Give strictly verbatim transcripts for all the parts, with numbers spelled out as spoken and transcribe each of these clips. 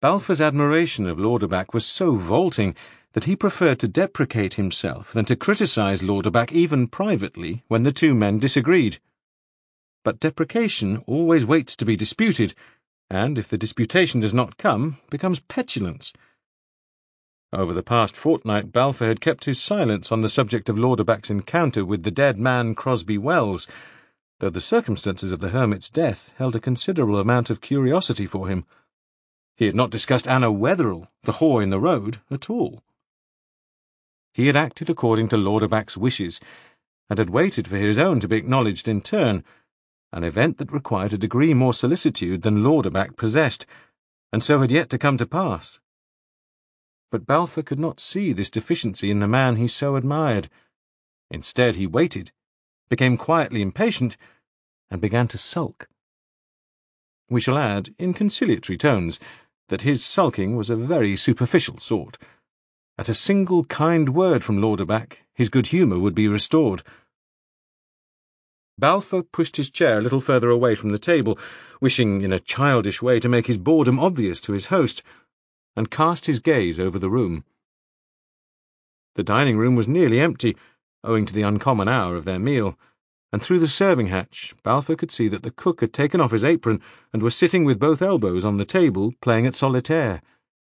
Balfour's admiration of Lauderback was so vaulting that he preferred to deprecate himself than to criticise Lauderback even privately when the two men disagreed. But deprecation always waits to be disputed, and if the disputation does not come, becomes petulance. Over the past fortnight Balfour had kept his silence on the subject of Lauderback's encounter with the dead man Crosby Wells, though the circumstances of the hermit's death held a considerable amount of curiosity for him. He had not discussed Anna Wetherell, the whore in the road, at all. He had acted according to Lauderback's wishes, and had waited for his own to be acknowledged in turn, an event that required a degree more solicitude than Lauderback possessed, and so had yet to come to pass. But Balfour could not see this deficiency in the man he so admired. Instead he waited, became quietly impatient, and began to sulk. We shall add, in conciliatory tones, that his sulking was a very superficial sort. At a single kind word from Lauderback, his good humour would be restored. Balfour pushed his chair a little further away from the table, wishing in a childish way to make his boredom obvious to his host, and cast his gaze over the room. The dining room was nearly empty, owing to the uncommon hour of their meal, and through the serving hatch Balfour could see that the cook had taken off his apron and was sitting with both elbows on the table, playing at solitaire.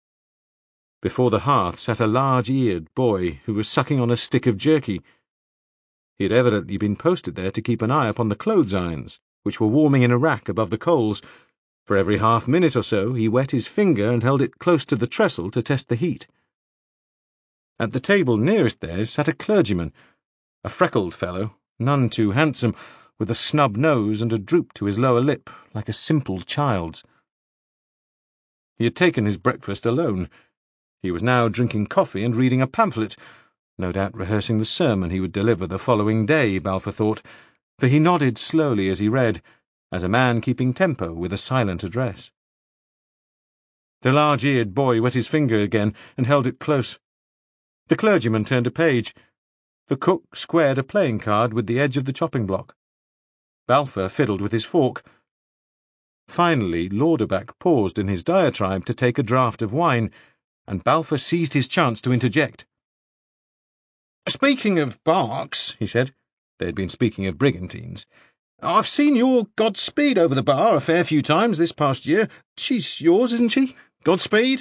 Before the hearth sat a large-eared boy who was sucking on a stick of jerky. He had evidently been posted there to keep an eye upon the clothes-irons, which were warming in a rack above the coals. For every half-minute or so he wet his finger and held it close to the trestle to test the heat. At the table nearest theirs sat a clergyman, a freckled fellow, none too handsome, with a snub nose and a droop to his lower lip, like a simple child's. He had taken his breakfast alone. He was now drinking coffee and reading a pamphlet, no doubt rehearsing the sermon he would deliver the following day, Balfour thought, for he nodded slowly as he read, as a man keeping tempo with a silent address. The large-eared boy wet his finger again and held it close. The clergyman turned a page. The cook squared a playing card with the edge of the chopping block. Balfour fiddled with his fork. Finally, Lauderback paused in his diatribe to take a draught of wine, and Balfour seized his chance to interject. "Speaking of barks," he said, they had been speaking of brigantines, "I've seen your Godspeed over the bar a fair few times this past year. She's yours, isn't she? Godspeed?"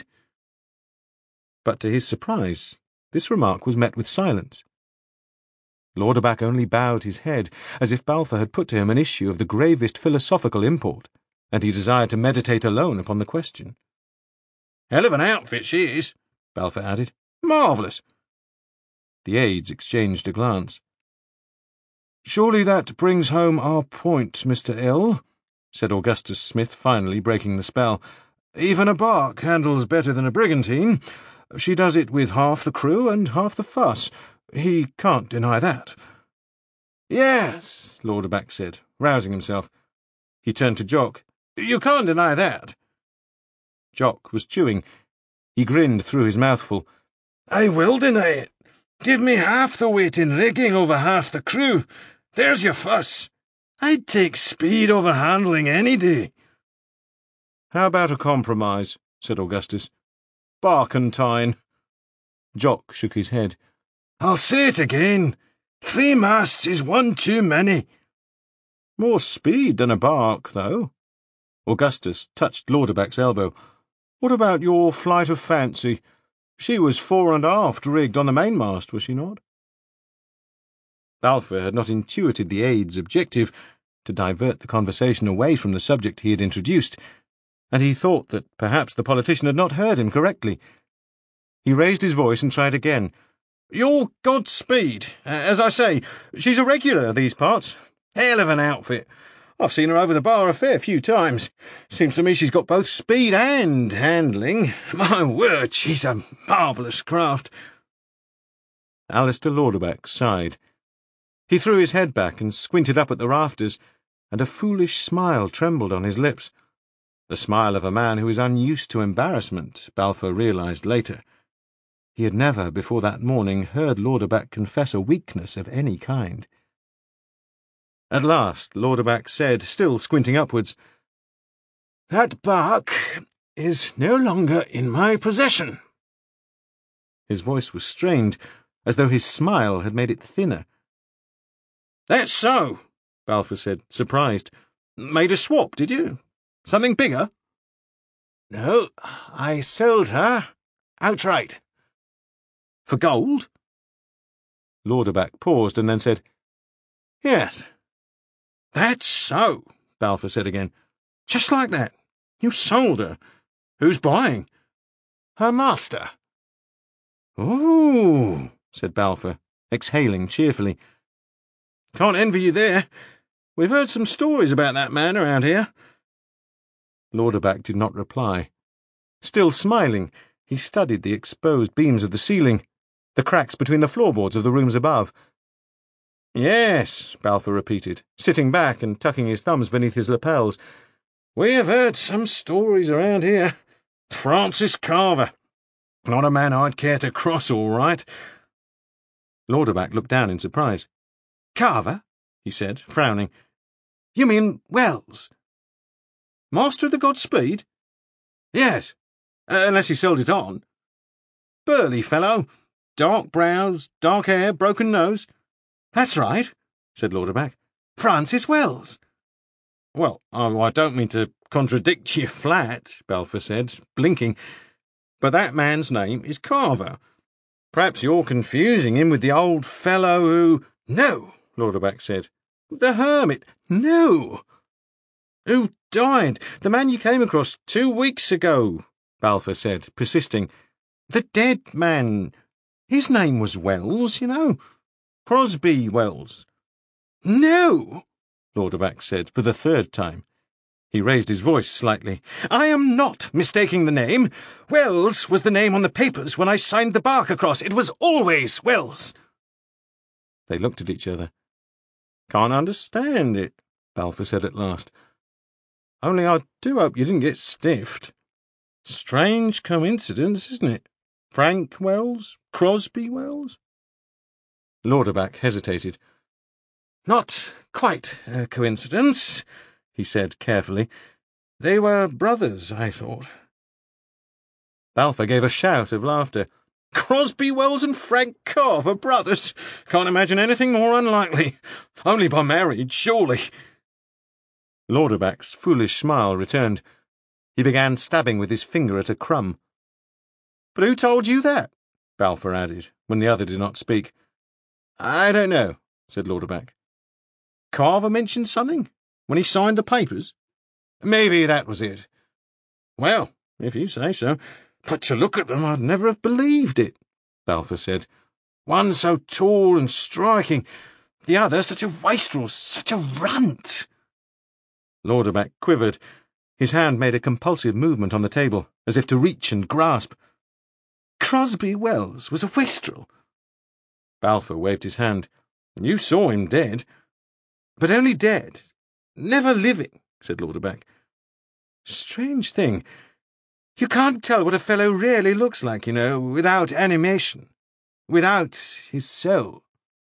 But to his surprise, this remark was met with silence. Lauderback only bowed his head, as if Balfour had put to him an issue of the gravest philosophical import, and he desired to meditate alone upon the question. "Hell of an outfit she is," Balfour added. "Marvellous." The aides exchanged a glance. "Surely that brings home our point, Mister Ill," said Augustus Smith, finally breaking the spell. "Even a bark handles better than a brigantine. She does it with half the crew and half the fuss. He can't deny that." "Yes," Lauderback said, rousing himself. He turned to Jock. "You can't deny that." Jock was chewing. He grinned through his mouthful. "I will deny it. Give me half the weight in rigging over half the crew. There's your fuss. I'd take speed over handling any day." "How about a compromise?" said Augustus. "Barkentine." Jock shook his head. "I'll say it again. Three masts is one too many." "More speed than a bark, though." Augustus touched Lauderback's elbow. "What about your Flight of Fancy? She was fore and aft rigged on the mainmast, was she not?" Balfour had not intuited the aide's objective to divert the conversation away from the subject he had introduced, and he thought that perhaps the politician had not heard him correctly. He raised his voice and tried again. "Your Godspeed, as I say, she's a regular these parts. Hell of an outfit. I've seen her over the bar a fair few times. Seems to me she's got both speed and handling. My word, she's a marvellous craft." Alistair Lauderback sighed. He threw his head back and squinted up at the rafters, and a foolish smile trembled on his lips. The smile of a man who is unused to embarrassment, Balfour realised later. He had never, before that morning, heard Lauderback confess a weakness of any kind. At last Lauderback said, still squinting upwards, "That bark, is no longer in my possession." His voice was strained, as though his smile had made it thinner. "That's so," Balfour said, surprised. "Made a swap, did you? Something bigger?" "No, I sold her outright." "For gold?" Lauderback paused and then said, "Yes." "That's so," Balfour said again. "Just like that. You sold her. Who's buying?" "Her master." "Oh," said Balfour, exhaling cheerfully. "Can't envy you there. We've heard some stories about that man around here." Lauderback did not reply. Still smiling, he studied the exposed beams of the ceiling, the cracks between the floorboards of the rooms above. "Yes," Balfour repeated, sitting back and tucking his thumbs beneath his lapels. "We have heard some stories around here. Francis Carver. Not a man I'd care to cross, all right." Lauderback looked down in surprise. "Carver?" he said, frowning. "You mean Wells? Master of the Godspeed?" "Yes, uh, unless he sold it on. Burly fellow, dark brows, dark hair, broken nose." "That's right," said Lauderback. "Francis Wells." "Well, oh, I don't mean to contradict you flat," Balfour said, blinking, "but that man's name is Carver. Perhaps you're confusing him with the old fellow who—" "No," Lauderback said. "The hermit. No." "Who died? The man you came across two weeks ago," Balfour said, persisting. "The dead man. His name was Wells, you know. Crosby Wells." "No," Lauderback said for the third time. He raised his voice slightly. "I am not mistaking the name. Wells was the name on the papers when I signed the bark across. It was always Wells." They looked at each other. "Can't understand it," Balfour said at last. "Only I do hope you didn't get stiffed. Strange coincidence, isn't it? Frank Wells, Crosby Wells?" Lauderback hesitated. "Not quite a coincidence," he said carefully. "They were brothers, I thought." Balfour gave a shout of laughter. "Crosby Wells and Frank Carver, brothers? Can't imagine anything more unlikely. Only by marriage, surely." Lauderback's foolish smile returned. He began stabbing with his finger at a crumb. "But who told you that?" Balfour added, when the other did not speak. "I don't know," said Lauderback. "Carver mentioned something when he signed the papers? Maybe that was it. Well, if you say so. But to look at them, I'd never have believed it," Balfour said. "One so tall and striking, the other such a wastrel, such a runt." Lauderback quivered. His hand made a compulsive movement on the table, as if to reach and grasp. "Crosby Wells was a wastrel?" Balfour waved his hand. "You saw him dead." "But only dead, never living," said Lauderback. "Strange thing. You can't tell what a fellow really looks like, you know, without animation, without his soul."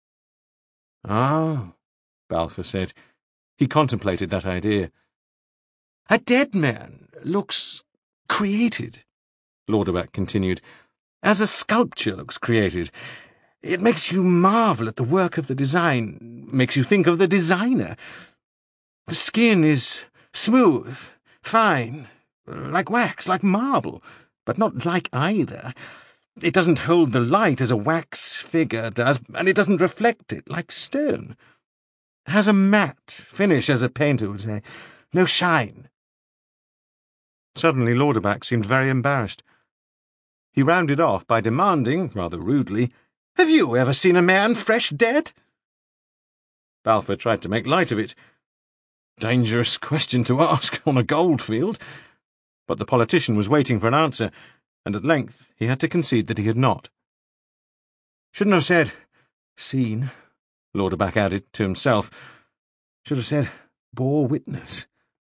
"Ah," Balfour said. He contemplated that idea. "A dead man looks created," Lauderback continued, "as a sculpture looks created. It makes you marvel at the work of the design, makes you think of the designer. The skin is smooth, fine, like wax, like marble, but not like either. It doesn't hold the light as a wax figure does, and it doesn't reflect it like stone. It has a matte finish, as a painter would say. No shine." Suddenly Lauderback seemed very embarrassed. He rounded off by demanding, rather rudely, "Have you ever seen a man fresh dead?" Balfour tried to make light of it. Dangerous question to ask on a goldfield. But the politician was waiting for an answer, and at length he had to concede that he had not. "Shouldn't have said seen," Lauderback added to himself. "Should have said bore witness."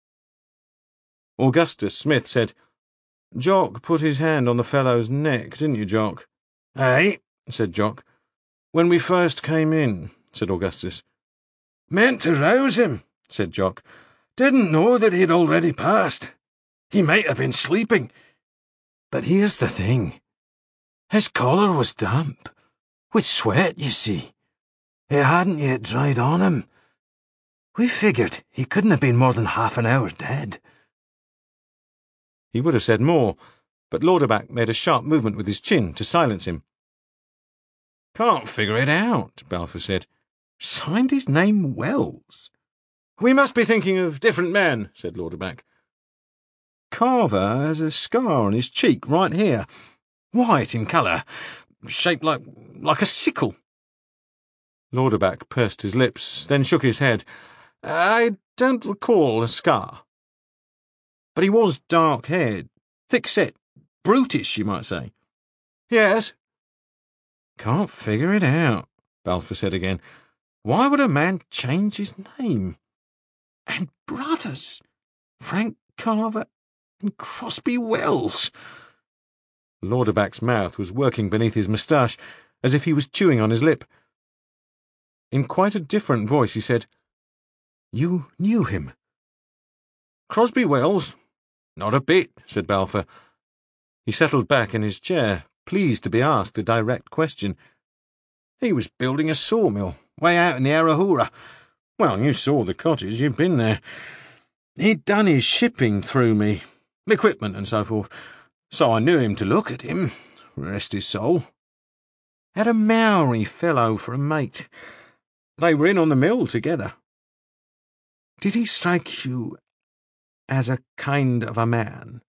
Augustus Smith said, "Jock put his hand on the fellow's neck, didn't you, Jock?" "Aye," said Jock. "When we first came in," said Augustus. "Meant to rouse him," said Jock. "Didn't know that he'd already passed." He might have been sleeping. But here's the thing. His collar was damp, with sweat, you see. It hadn't yet dried on him. We figured he couldn't have been more than half an hour dead. He would have said more, but Lauderback made a sharp movement with his chin to silence him. Can't figure it out, Balfour said. Signed his name Wells. We must be thinking of different men, said Lauderback. Carver has a scar on his cheek right here, white in colour, shaped like like a sickle. Lauderback pursed his lips, then shook his head. I don't recall a scar. But he was dark-haired, thick-set, brutish, you might say. Yes. Can't figure it out, Balfour said again. Why would a man change his name? And brothers, Frank Carver and Crosby Wells. Lauderback's mouth was working beneath his moustache, as if he was chewing on his lip. In quite a different voice he said, You knew him? Crosby Wells? Not a bit, said Balfour. He settled back in his chair, pleased to be asked a direct question. He was building a sawmill, way out in the Arahura. Well, you saw the cottage, you'd been there. He'd done his shipping through me, equipment and so forth, so I knew him to look at him, rest his soul. Had a Maori fellow for a mate. They were in on the mill together. Did he strike you as a kind of a man?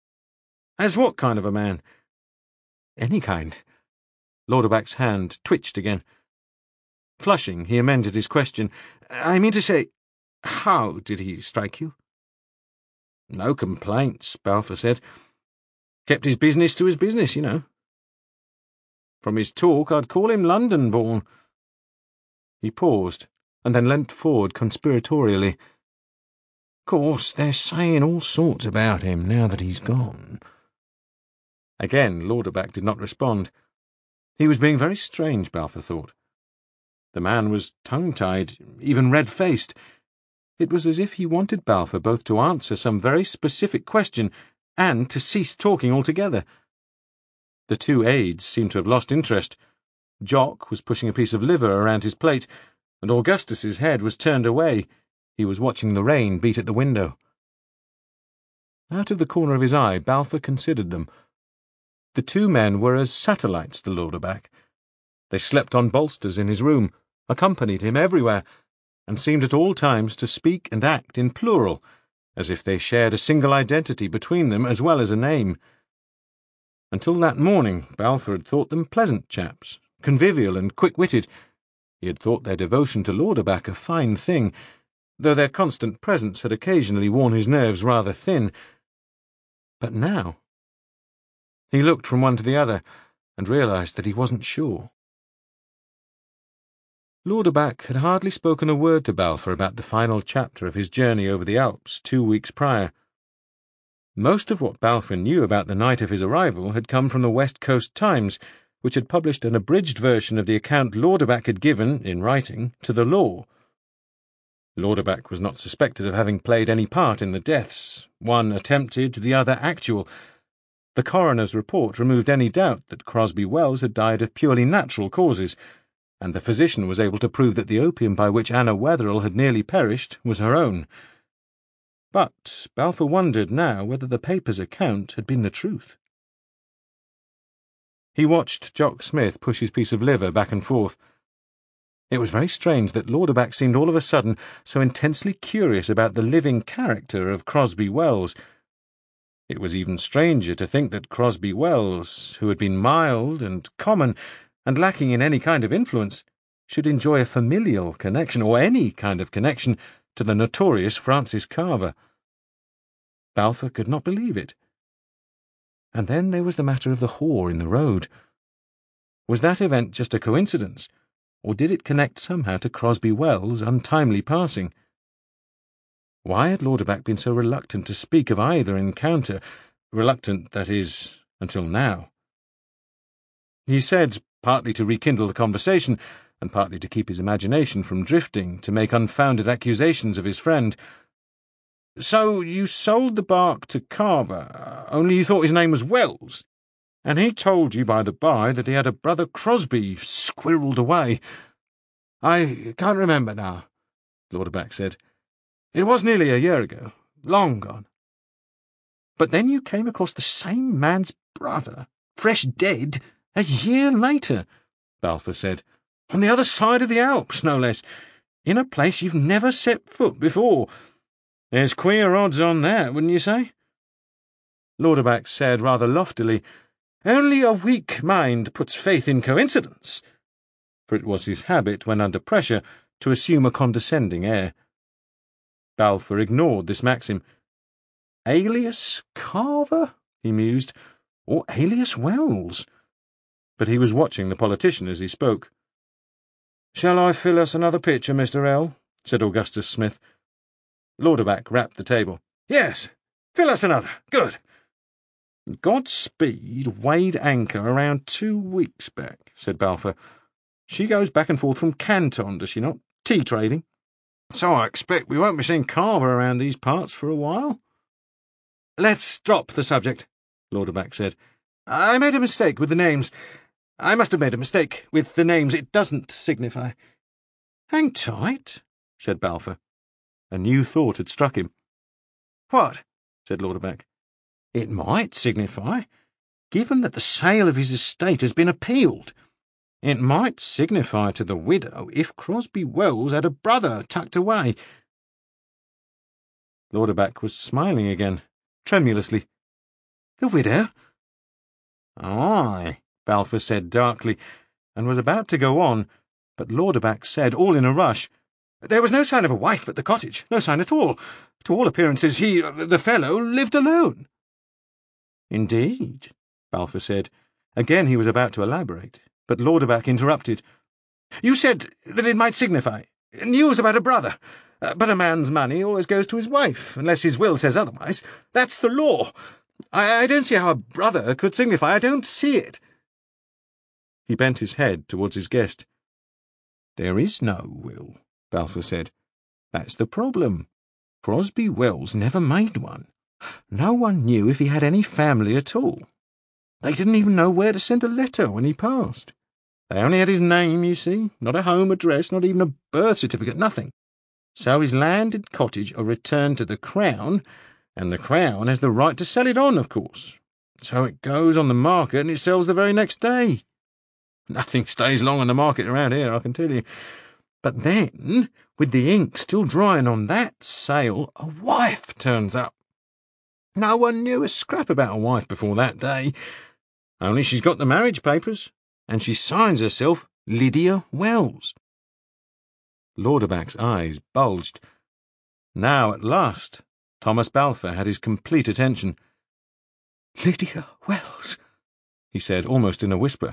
As what kind of a man? Any kind. Lauderback's hand twitched again. Flushing, he amended his question. I mean to say, how did he strike you? No complaints, Balfour said. Kept his business to his business, you know. From his talk, I'd call him London-born. He paused, and then leant forward conspiratorially. Course, they're saying all sorts about him now that he's gone. Again, Lauderback did not respond. He was being very strange, Balfour thought. The man was tongue-tied, even red-faced. It was as if he wanted Balfour both to answer some very specific question and to cease talking altogether. The two aides seemed to have lost interest. Jock was pushing a piece of liver around his plate, and Augustus's head was turned away. He was watching the rain beat at the window. Out of the corner of his eye, Balfour considered them. The two men were as satellites to Lauderback. They slept on bolsters in his room, accompanied him everywhere, and seemed at all times to speak and act in plural, as if they shared a single identity between them as well as a name. Until that morning, Balfour had thought them pleasant chaps, convivial and quick-witted. He had thought their devotion to Lauderback a fine thing, though their constant presence had occasionally worn his nerves rather thin. But now... He looked from one to the other, and realised that he wasn't sure. Lauderback had hardly spoken a word to Balfour about the final chapter of his journey over the Alps two weeks prior. Most of what Balfour knew about the night of his arrival had come from the West Coast Times, which had published an abridged version of the account Lauderback had given, in writing, to the law. Lauderback was not suspected of having played any part in the deaths, one attempted, the other actual. The coroner's report removed any doubt that Crosby Wells had died of purely natural causes, and the physician was able to prove that the opium by which Anna Wetherell had nearly perished was her own. But Balfour wondered now whether the paper's account had been the truth. He watched Jock Smith push his piece of liver back and forth. It was very strange that Lauderback seemed all of a sudden so intensely curious about the living character of Crosby Wells. It was even stranger to think that Crosby Wells, who had been mild and common and lacking in any kind of influence, should enjoy a familial connection, or any kind of connection, to the notorious Francis Carver. Balfour could not believe it. And then there was the matter of the whore in the road. Was that event just a coincidence, or did it connect somehow to Crosby Wells' untimely passing? Why had Lauderback been so reluctant to speak of either encounter, reluctant, that is, until now? He said, partly to rekindle the conversation, and partly to keep his imagination from drifting, to make unfounded accusations of his friend, So you sold the bark to Carver, only you thought his name was Wells, and he told you by the by that he had a brother Crosby squirreled away. I can't remember now, Lauderback said. It was nearly a year ago, long gone. But then you came across the same man's brother, fresh dead, a year later, Balfour said, on the other side of the Alps, no less, in a place you've never set foot before. There's queer odds on that, wouldn't you say? Lauderback said rather loftily, Only a weak mind puts faith in coincidence, for it was his habit, when under pressure, to assume a condescending air. Balfour ignored this maxim. Alias Carver, he mused, or alias Wells. But he was watching the politician as he spoke. Shall I fill us another pitcher, Mister L? Said Augustus Smith. Lauderback rapped the table. Yes, fill us another. Good. Godspeed weighed anchor around two weeks back, said Balfour. She goes back and forth from Canton, does she not? Tea trading. So I expect we won't be seeing Carver around these parts for a while. Let's drop the subject, Lauderback said. I made a mistake with the names. I must have made a mistake with the names. It doesn't signify. Hang tight, said Balfour. A new thought had struck him. What? Said Lauderback. It might signify, given that the sale of his estate has been appealed. It might signify to the widow if Crosby Wells had a brother tucked away. Lauderback was smiling again, tremulously. The widow? Aye, Balfour said darkly, and was about to go on, but Lauderback said, all in a rush, There was no sign of a wife at the cottage, no sign at all. To all appearances he, the fellow, lived alone. Indeed, Balfour said. Again he was about to elaborate, but Lauderback interrupted. You said that it might signify news about a brother, uh, but a man's money always goes to his wife, unless his will says otherwise. That's the law. I, I don't see how a brother could signify. I don't see it. He bent his head towards his guest. There is no will, Balfour said. That's the problem. Crosby Wells never made one. No one knew if he had any family at all. They didn't even know where to send a letter when he passed. They only had his name, you see, not a home address, not even a birth certificate, nothing. So his landed cottage are returned to the Crown, and the Crown has the right to sell it on, of course. So it goes on the market and it sells the very next day. Nothing stays long on the market around here, I can tell you. But then, with the ink still drying on that sale, a wife turns up. No one knew a scrap about a wife before that day. Only she's got the marriage papers, and she signs herself Lydia Wells. Lauderback's eyes bulged. Now, at last, Thomas Balfour had his complete attention. Lydia Wells, he said, almost in a whisper.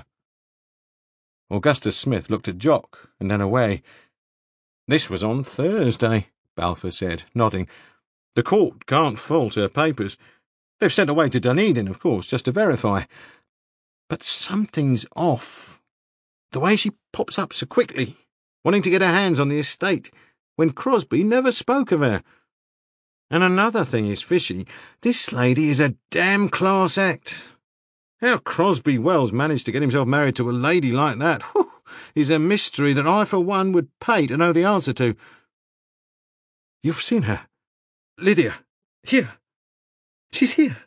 Augustus Smith looked at Jock, and then away. This was on Thursday, Balfour said, nodding. The court can't fault her papers. They've sent away to Dunedin, of course, just to verify. But something's off. The way she pops up so quickly, wanting to get her hands on the estate, when Crosby never spoke of her. And another thing is fishy. This lady is a damn class act. How Crosby Wells managed to get himself married to a lady like that whew, is a mystery that I, for one, would pay to know the answer to. You've seen her? Lydia. Here. She's here.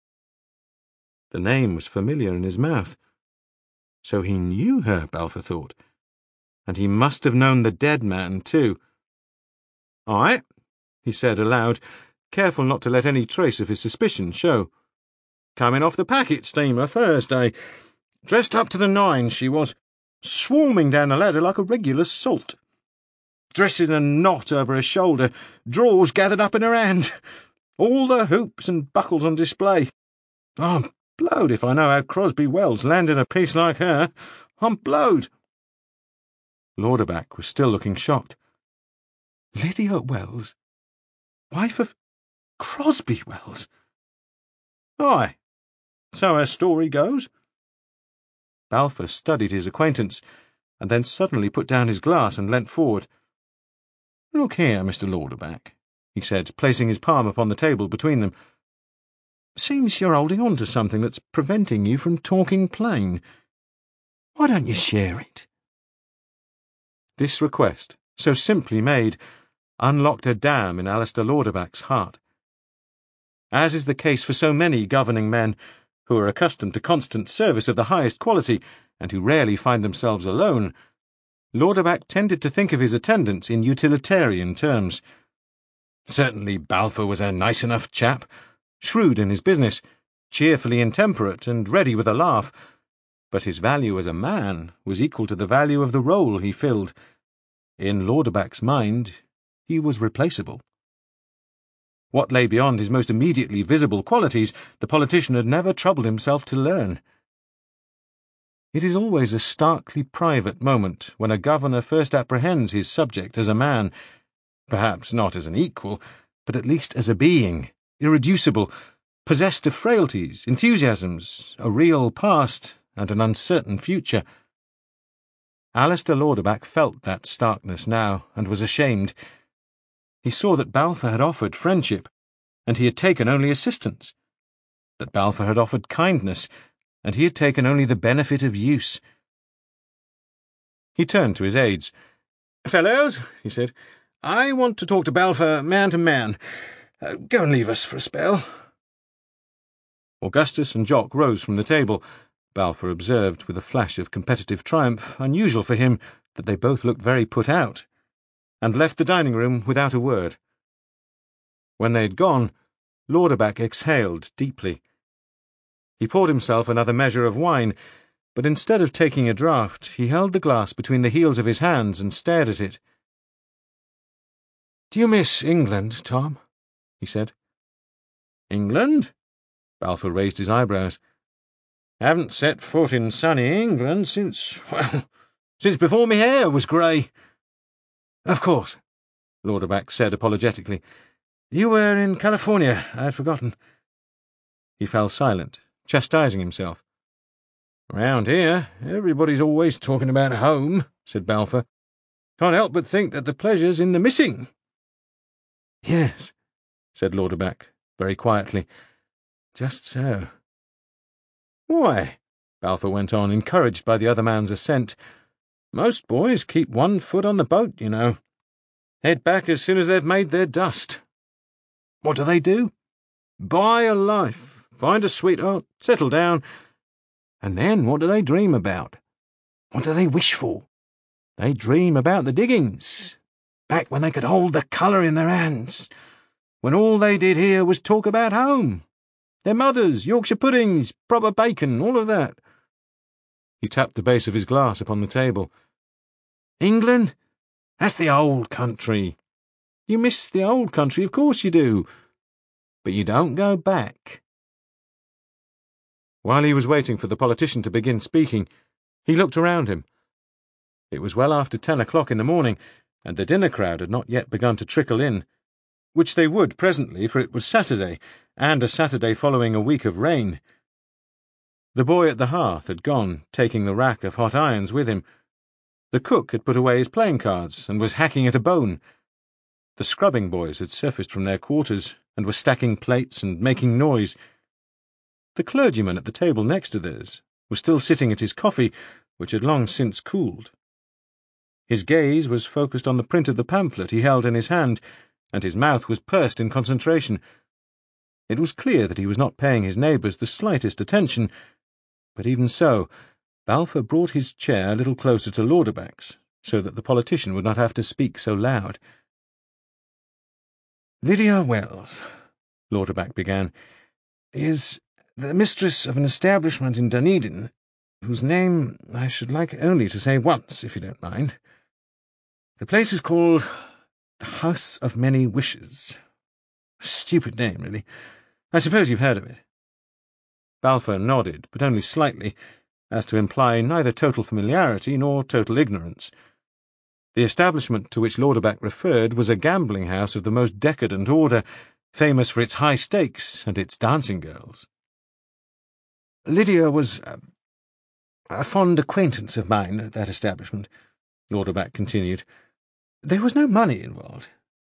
The name was familiar in his mouth. So he knew her, Balfour thought. And he must have known the dead man, too. All right, he said aloud, careful not to let any trace of his suspicion show. Coming off the packet steamer Thursday. Dressed up to the nines, she was, swarming down the ladder like a regular salt. Dressed in a knot over her shoulder, drawers gathered up in her hand. All the hoops and buckles on display. I'm blowed if I know how Crosby Wells landed a piece like her. I'm blowed. Lauderback was still looking shocked. Lydia Wells? Wife of Crosby Wells? Aye, so her story goes. Balfour studied his acquaintance, and then suddenly put down his glass and leant forward. Look here, Mister Lauderback, he said, placing his palm upon the table between them. "Seems you're holding on to something that's preventing you from talking plain. Why don't you share it?" This request, so simply made, unlocked a dam in Alistair Lauderback's heart. As is the case for so many governing men who are accustomed to constant service of the highest quality and who rarely find themselves alone, Lauderback tended to think of his attendants in utilitarian terms. Certainly Balfour was a nice enough chap, shrewd in his business, cheerfully intemperate and ready with a laugh, but his value as a man was equal to the value of the role he filled. In Lauderback's mind, he was replaceable. What lay beyond his most immediately visible qualities, the politician had never troubled himself to learn. It is always a starkly private moment when a governor first apprehends his subject as a man, perhaps not as an equal, but at least as a being, irreducible, possessed of frailties, enthusiasms, a real past, and an uncertain future. Alistair Lauderback felt that starkness now, and was ashamed. He saw that Balfour had offered friendship, and he had taken only assistance, that Balfour had offered kindness, and he had taken only the benefit of use. He turned to his aides. "Fellows," he said, "I want to talk to Balfour man to man. Uh, go and leave us for a spell." Augustus and Jock rose from the table. Balfour observed, with a flash of competitive triumph, unusual for him, that they both looked very put out, and left the dining-room without a word. When they had gone, Lauderback exhaled deeply. He poured himself another measure of wine, but instead of taking a draught, he held the glass between the heels of his hands and stared at it. "Do you miss England, Tom?" he said. "England?" Balfour raised his eyebrows. "Haven't set foot in sunny England since, well, since before my hair was grey." "Of course," Lauderback said apologetically. "You were in California. I had forgotten." He fell silent, chastising himself. "Round here, everybody's always talking about home," said Balfour. "Can't help but think that the pleasure's in the missing." "Yes," said Lauderback, very quietly. "Just so." "Why," Balfour went on, encouraged by the other man's assent, "most boys keep one foot on the boat, you know. Head back as soon as they've made their dust. What do they do? Buy a life, find a sweetheart, settle down, and then what do they dream about? What do they wish for? They dream about the diggings, back when they could hold the colour in their hands, when all they did here was talk about home. Their mothers, Yorkshire puddings, proper bacon, all of that." He tapped the base of his glass upon the table. "England? That's the old country. You miss the old country, of course you do. But you don't go back." While he was waiting for the politician to begin speaking, he looked around him. It was well after ten o'clock in the morning, and the dinner crowd had not yet begun to trickle in, which they would presently, for it was Saturday, and a Saturday following a week of rain. The boy at the hearth had gone, taking the rack of hot irons with him. The cook had put away his playing cards and was hacking at a bone. The scrubbing boys had surfaced from their quarters and were stacking plates and making noise. The clergyman at the table next to theirs was still sitting at his coffee, which had long since cooled. His gaze was focused on the print of the pamphlet he held in his hand, and his mouth was pursed in concentration. It was clear that he was not paying his neighbours the slightest attention, but even so, Balfour brought his chair a little closer to Lauderback's, so that the politician would not have to speak so loud. "Lydia Wells," Lauderback began, "is the mistress of an establishment in Dunedin, whose name I should like only to say once, if you don't mind. The place is called the House of Many Wishes. A stupid name, really. I suppose you've heard of it." Balfour nodded, but only slightly, as to imply neither total familiarity nor total ignorance. The establishment to which Lauderback referred was a gambling house of the most decadent order, famous for its high stakes and its dancing girls. "Lydia was uh, a fond acquaintance of mine at that establishment," Lauderback continued. "There was no money involved.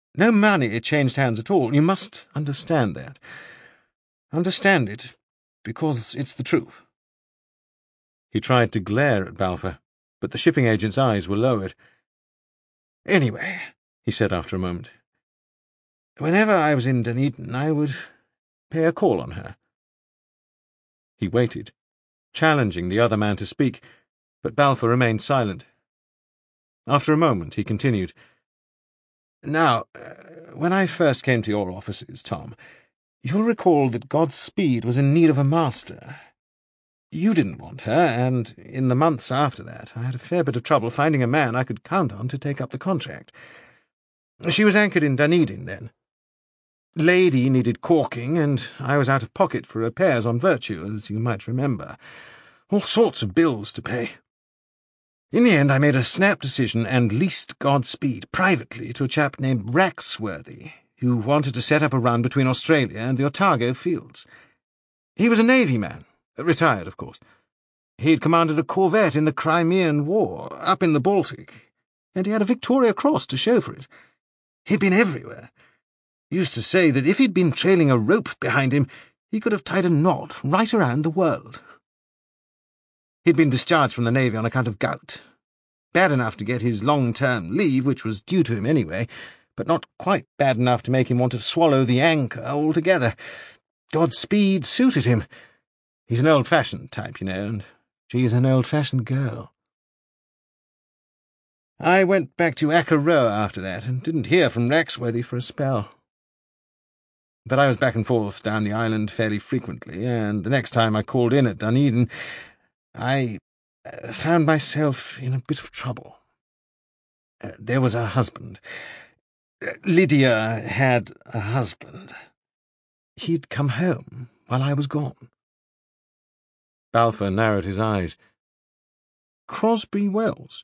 No money changed hands at all. You must understand that. Understand it, because it's the truth." He tried to glare at Balfour, but the shipping agent's eyes were lowered. "Anyway," he said after a moment, "whenever I was in Dunedin, I would pay a call on her." He waited, challenging the other man to speak, but Balfour remained silent. After a moment, he continued, "Now, uh, when I first came to your offices, Tom, you'll recall that Godspeed was in need of a master. You didn't want her, and in the months after that, I had a fair bit of trouble finding a man I could count on to take up the contract. She was anchored in Dunedin then. Lady needed caulking, and I was out of pocket for repairs on Virtue, as you might remember. All sorts of bills to pay. In the end, I made a snap decision and leased Godspeed privately to a chap named Raxworthy, who wanted to set up a run between Australia and the Otago fields. He was a Navy man, retired, of course. He'd commanded a corvette in the Crimean War, up in the Baltic, and he had a Victoria Cross to show for it. He'd been everywhere. Used to say that if he'd been trailing a rope behind him, he could have tied a knot right around the world. He'd been discharged from the Navy on account of gout. Bad enough to get his long-term leave, which was due to him anyway, but not quite bad enough to make him want to swallow the anchor altogether. Godspeed suited him. He's an old-fashioned type, you know, and she's an old-fashioned girl. I went back to Akaroa after that, and didn't hear from Raxworthy for a spell. But I was back and forth down the island fairly frequently, and the next time I called in at Dunedin, I uh, found myself in a bit of trouble. Uh, there was a husband. Uh, Lydia had a husband. He'd come home while I was gone. Balfour narrowed his eyes. "Crosby Wells?"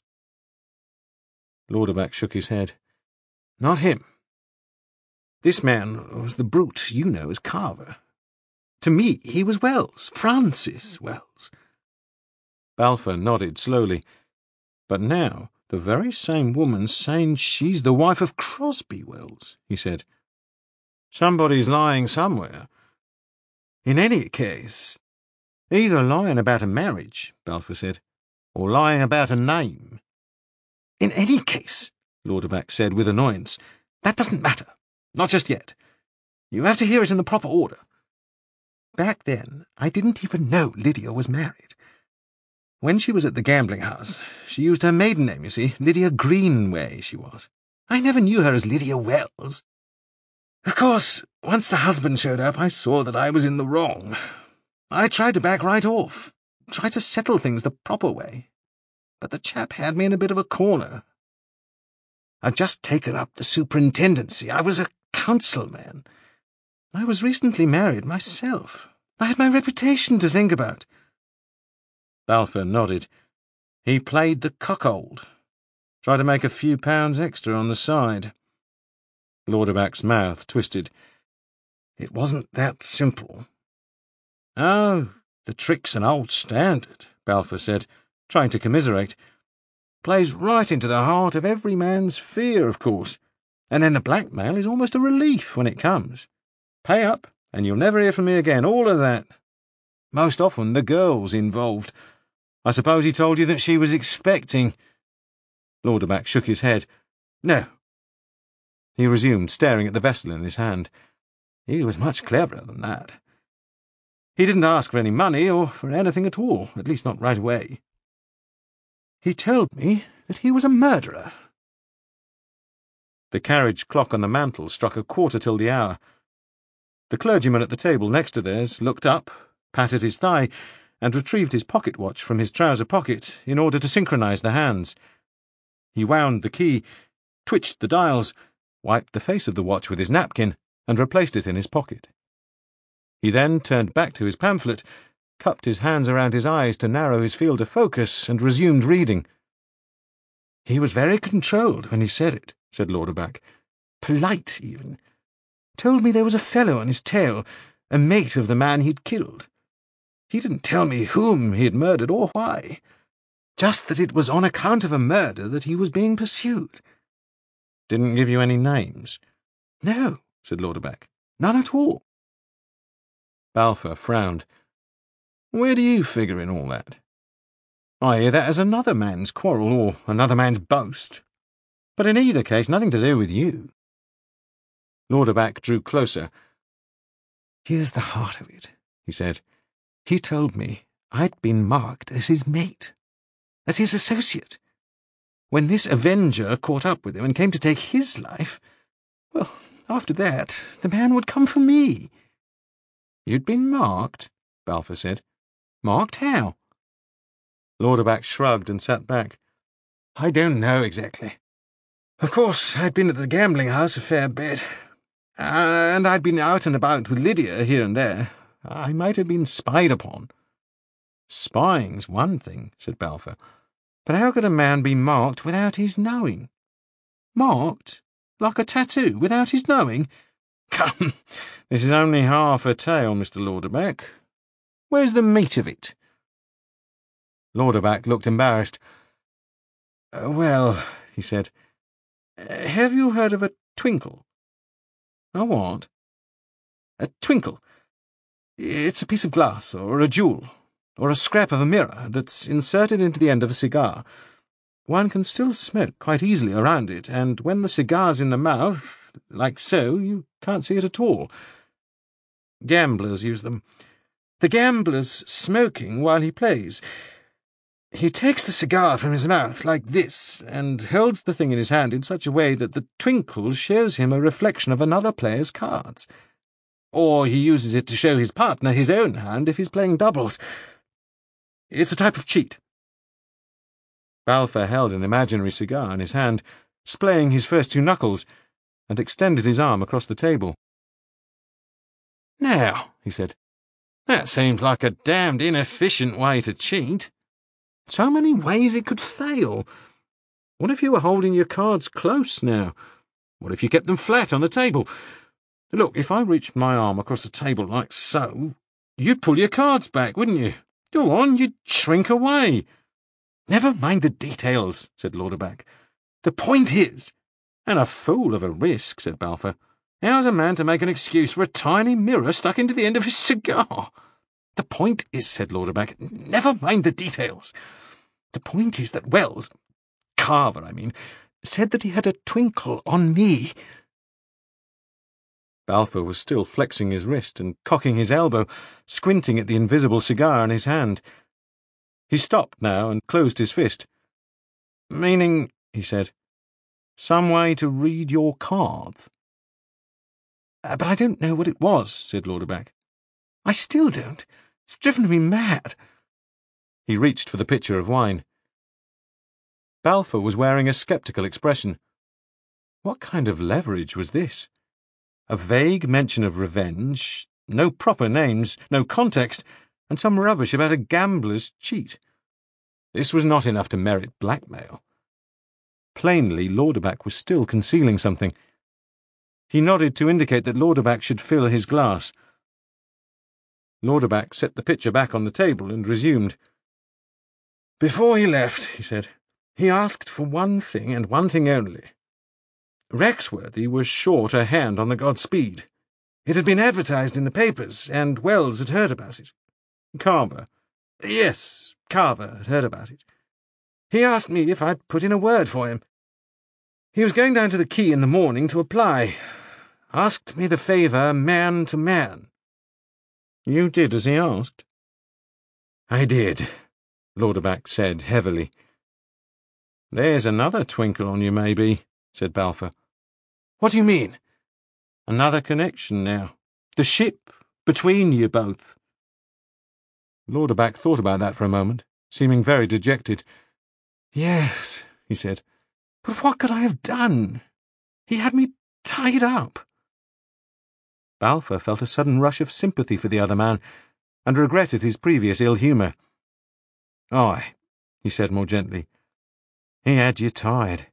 Lauderback shook his head. "Not him. This man was the brute you know as Carver. To me, he was Wells, Francis Wells." Balfour nodded slowly. "But now the very same woman's saying she's the wife of Crosby Wells," he said. "Somebody's lying somewhere." "In any case, either lying about a marriage," Balfour said, "or lying about a name." "In any case," Lauderback said with annoyance, "that doesn't matter. Not just yet. You have to hear it in the proper order. Back then, I didn't even know Lydia was married. When she was at the gambling house, she used her maiden name, you see. Lydia Greenway, she was. I never knew her as Lydia Wells. Of course, once the husband showed up, I saw that I was in the wrong. I tried to back right off, tried to settle things the proper way. But the chap had me in a bit of a corner. I'd just taken up the superintendency. I was a councilman. I was recently married myself. I had my reputation to think about." Balfour nodded. "He played the cuckold. Tried to make a few pounds extra on the side." Lauderback's mouth twisted. "It wasn't that simple." "Oh, the trick's an old standard," Balfour said, trying to commiserate. "Plays right into the heart of every man's fear, of course, and then the blackmail is almost a relief when it comes. Pay up, and you'll never hear from me again, all of that. Most often the girl's involved. I suppose he told you that she was expecting—" Lauderback shook his head. "No." He resumed, staring at the vessel in his hand. He was much cleverer than that. He didn't ask for any money or for anything at all, at least not right away. He told me that he was a murderer." The carriage clock on the mantel struck a quarter till the hour. The clergyman at the table next to theirs looked up, patted his thigh, and retrieved his pocket-watch from his trouser pocket in order to synchronize the hands. He wound the key, twitched the dials, wiped the face of the watch with his napkin, and replaced it in his pocket. He then turned back to his pamphlet, cupped his hands around his eyes to narrow his field of focus, and resumed reading. "He was very controlled when he said it," said Lauderback. "Polite, even. Told me there was a fellow on his tail, a mate of the man he'd killed. He didn't tell me whom he had murdered or why. Just that it was on account of a murder that he was being pursued." "Didn't give you any names?" No, said Lauderback. None at all. Balfour frowned. Where do you figure in all that? I hear that as another man's quarrel, or another man's boast. But in either case, nothing to do with you. Lauderback drew closer. Here's the heart of it, he said. He told me I'd been marked as his mate, as his associate. When this Avenger caught up with him and came to take his life, well, after that, the man would come for me. You'd been marked, Balfour said. Marked how? Lauderback shrugged and sat back. I don't know exactly. Of course, I'd been at the gambling house a fair bit, uh, and I'd been out and about with Lydia here and there. I might have been spied upon. Spying's one thing, said Balfour. But how could a man be marked without his knowing? Marked? Like a tattoo, without his knowing? Come, this is only half a tale, Mister Lauderback. Where's the meat of it? Lauderback looked embarrassed. Uh, well, he said, uh, have you heard of a twinkle? A what? A twinkle. It's a piece of glass, or a jewel, or a scrap of a mirror that's inserted into the end of a cigar. One can still smoke quite easily around it, and when the cigar's in the mouth, like so, you can't see it at all. Gamblers use them. The gambler's smoking while he plays. He takes the cigar from his mouth like this, and holds the thing in his hand in such a way that the twinkle shows him a reflection of another player's cards. Or he uses it to show his partner his own hand if he's playing doubles. It's a type of cheat. Balfour held an imaginary cigar in his hand, splaying his first two knuckles, and extended his arm across the table. Now, he said, that seems like a damned inefficient way to cheat. So many ways it could fail. What if you were holding your cards close now? What if you kept them flat on the table? Look, if I reached my arm across the table like so, you'd pull your cards back, wouldn't you? Go on, you'd shrink away. Never mind the details, said Lauderback. The point is— And a fool of a risk, said Balfour. How's a man to make an excuse for a tiny mirror stuck into the end of his cigar? The point is, said Lauderback, never mind the details. The point is that Wells, Carver, I mean, said that he had a twinkle on me. Balfour was still flexing his wrist and cocking his elbow, squinting at the invisible cigar in his hand. He stopped now and closed his fist. Meaning, he said, some way to read your cards. Uh, but I don't know what it was, said Lauderback. I still don't. It's driven me mad. He reached for the pitcher of wine. Balfour was wearing a sceptical expression. What kind of leverage was this? A vague mention of revenge, no proper names, no context, and some rubbish about a gambler's cheat. This was not enough to merit blackmail. Plainly, Lauderback was still concealing something. He nodded to indicate that Lauderback should fill his glass. Lauderback set the pitcher back on the table and resumed. Before he left, he said, he asked for one thing and one thing only. Rexworthy was short a hand on the Godspeed. It had been advertised in the papers, and Wells had heard about it. Carver? Yes, Carver had heard about it. He asked me if I'd put in a word for him. He was going down to the Quay in the morning to apply. Asked me the favour man to man. You did as he asked? I did, Lauderback said heavily. There's another twinkle on you, maybe, said Balfour. What do you mean? Another connection now. The ship between you both. Lauderback thought about that for a moment, seeming very dejected. Yes, he said, but what could I have done? He had me tied up. Balfour felt a sudden rush of sympathy for the other man, and regretted his previous ill-humour. Aye, he said more gently. He had you tied.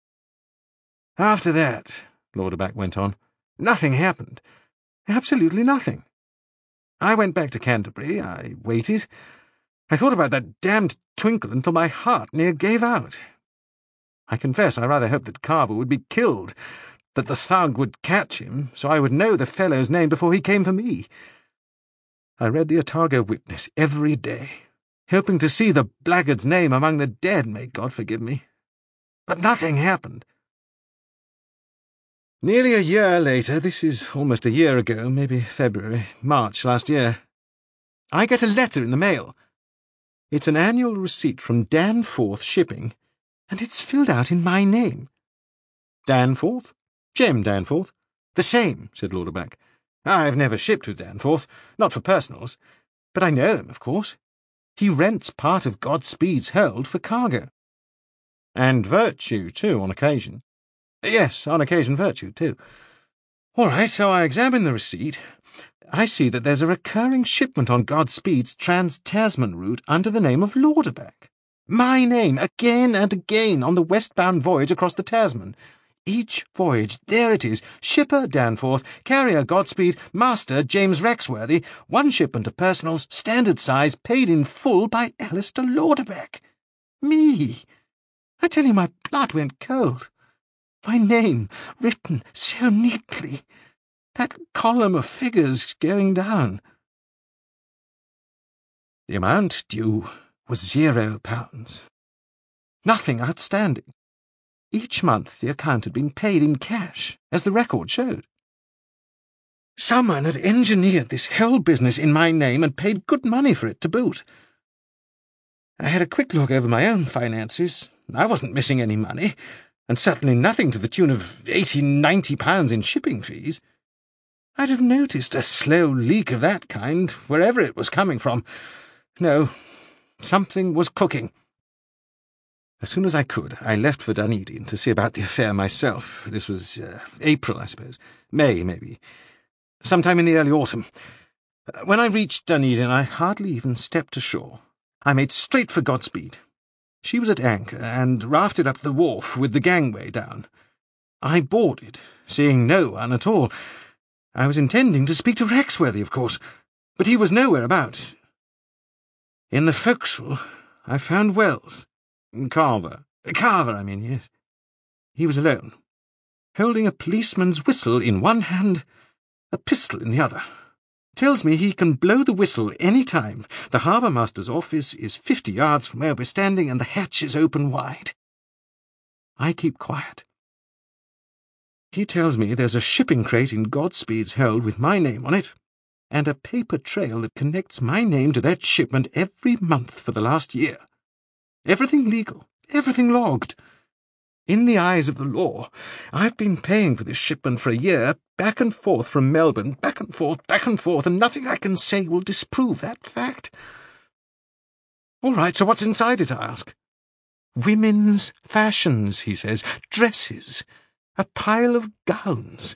After that, Lauderback went on, nothing happened. Absolutely nothing. I went back to Canterbury. I waited. I thought about that damned twinkle until my heart near gave out. I confess I rather hoped that Carver would be killed. that the thug would catch him, so I would know the fellow's name before he came for me. I read the Otago Witness every day, hoping to see the blackguard's name among the dead, may God forgive me. But nothing happened. Nearly a year later, this is almost a year ago, maybe February, March last year, I get a letter in the mail. It's an annual receipt from Danforth Shipping, and it's filled out in my name. Danforth? Jem Danforth? The same, said Lauderback. I've never shipped with Danforth, not for personals, but I know him, of course. He rents part of Godspeed's hold for cargo. And Virtue, too, on occasion. Yes, on occasion Virtue, too. All right, so I examine the receipt. I see that there's a recurring shipment on Godspeed's Trans-Tasman route under the name of Lauderback. My name, again and again, on the westbound voyage across the Tasman. Each voyage, there it is, shipper Danforth, carrier Godspeed, master James Rexworthy, one shipment of personals, standard size, paid in full by Alistair Lauderback. Me! I tell you, my blood went cold. My name written so neatly. That column of figures going down. The amount due was zero pounds. Nothing outstanding. Each month the account had been paid in cash, as the record showed. Someone had engineered this whole business in my name and paid good money for it to boot. I had a quick look over my own finances. I wasn't missing any money, and certainly nothing to the tune of eighty, ninety pounds in shipping fees. I'd have noticed a slow leak of that kind, wherever it was coming from. No, something was cooking. As soon as I could, I left for Dunedin to see about the affair myself. This was uh, April, I suppose. May, maybe. Sometime in the early autumn. When I reached Dunedin, I hardly even stepped ashore. I made straight for Godspeed. She was at anchor, and rafted up the wharf with the gangway down. I boarded, seeing no one at all. I was intending to speak to Rexworthy, of course, but he was nowhere about. In the forecastle, I found Wells. Carver. Carver, I mean, yes. He was alone, holding a policeman's whistle in one hand, a pistol in the other. Tells me he can blow the whistle any time. The harbour master's office is fifty yards from where we're standing, and the hatch is open wide. I keep quiet. He tells me there's a shipping crate in Godspeed's hold with my name on it, and a paper trail that connects my name to that shipment every month for the last year. Everything legal, everything logged. In the eyes of the law, I've been paying for this shipment for a year, back and forth from Melbourne, back and forth, back and forth, and nothing I can say will disprove that fact. All right, so what's inside it, I ask. Women's fashions, he says, dresses, a pile of gowns.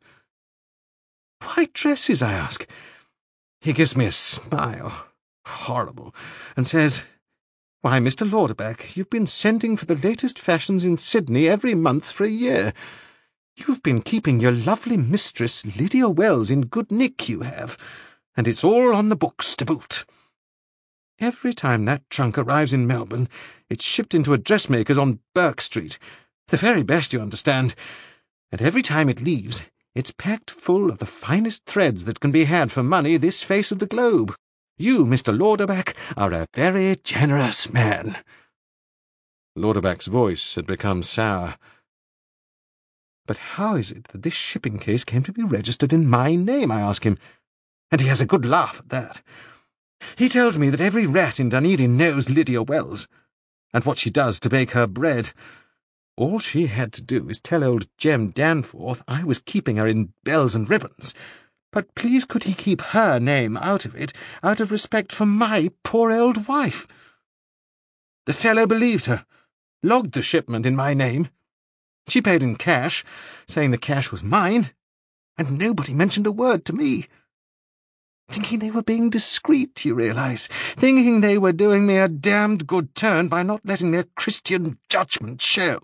Why dresses, I ask. He gives me a smile, horrible, and says, Why, Mister Lauderback, you've been sending for the latest fashions in Sydney every month for a year. You've been keeping your lovely mistress, Lydia Wells, in good nick, you have, and it's all on the books to boot. Every time that trunk arrives in Melbourne, it's shipped into a dressmaker's on Burke Street, the very best, you understand, and every time it leaves, it's packed full of the finest threads that can be had for money this face of the globe. You, Mister Lauderback, are a very generous man. Lauderback's voice had become sour. But how is it that this shipping case came to be registered in my name, I ask him, and he has a good laugh at that. He tells me that every rat in Dunedin knows Lydia Wells, and what she does to bake her bread. All she had to do is tell old Jem Danforth I was keeping her in bells and ribbons, but please could he keep her name out of it, out of respect for my poor old wife? The fellow believed her, logged the shipment in my name. She paid in cash, saying the cash was mine, and nobody mentioned a word to me. Thinking they were being discreet, you realise, thinking they were doing me a damned good turn by not letting their Christian judgment show.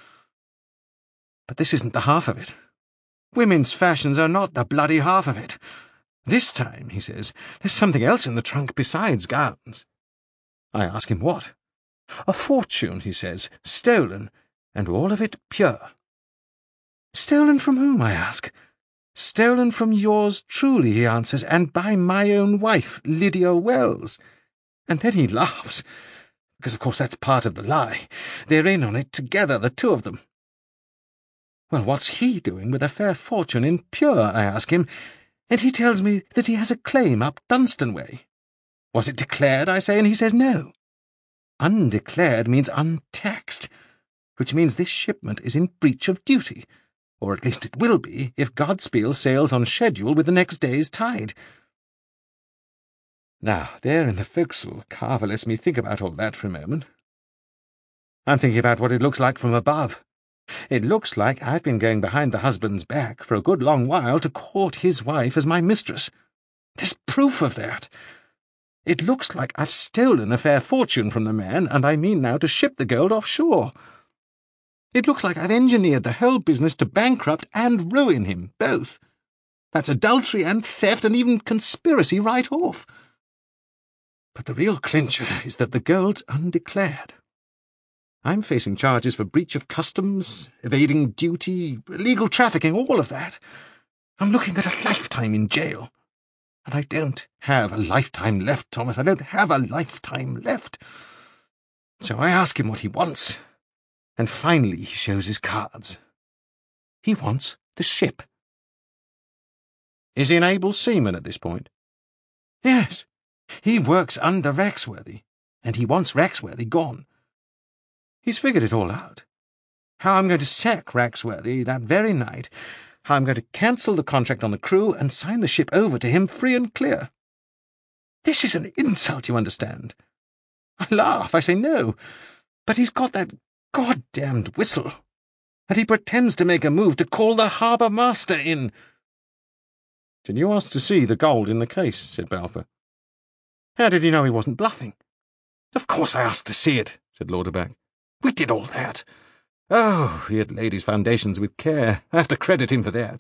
But this isn't the half of it. Women's fashions are not the bloody half of it. This time, he says, there's something else in the trunk besides gowns. I ask him what. A fortune, he says, stolen, and all of it pure. Stolen from whom, I ask. Stolen from yours truly, he answers, and by my own wife, Lydia Wells. And then he laughs, because of course that's part of the lie. They're in on it together, the two of them. Well, what's he doing with a fair fortune in Pure, I ask him, and he tells me that he has a claim up Dunstan way. Was it declared, I say, and he says no. Undeclared means untaxed, which means this shipment is in breach of duty, or at least it will be if Godspiel sails on schedule with the next day's tide. Now, there in the forecastle, Carver lets me think about all that for a moment. I'm thinking about what it looks like from above. It looks like I've been going behind the husband's back for a good long while to court his wife as my mistress. There's proof of that. It looks like I've stolen a fair fortune from the man, and I mean now to ship the gold offshore. It looks like I've engineered the whole business to bankrupt and ruin him, both. That's adultery and theft and even conspiracy right off. But the real clincher is that the gold's undeclared. I'm facing charges for breach of customs, evading duty, illegal trafficking, all of that. I'm looking at a lifetime in jail. And I don't have a lifetime left, Thomas. I don't have a lifetime left. So I ask him what he wants. And finally he shows his cards. He wants the ship. Is he an able seaman at this point? Yes. He works under Raxworthy, and he wants Raxworthy gone. He's figured it all out. How I'm going to sack Raxworthy that very night, how I'm going to cancel the contract on the crew and sign the ship over to him free and clear. This is an insult, you understand. I laugh, I say no, but he's got that goddamned whistle, and he pretends to make a move to call the harbour master in. Did you ask to see the gold in the case? Said Balfour. How did you know he wasn't bluffing? Of course I asked to see it, said Lauderback. We did all that. Oh, he had laid his foundations with care. I have to credit him for that.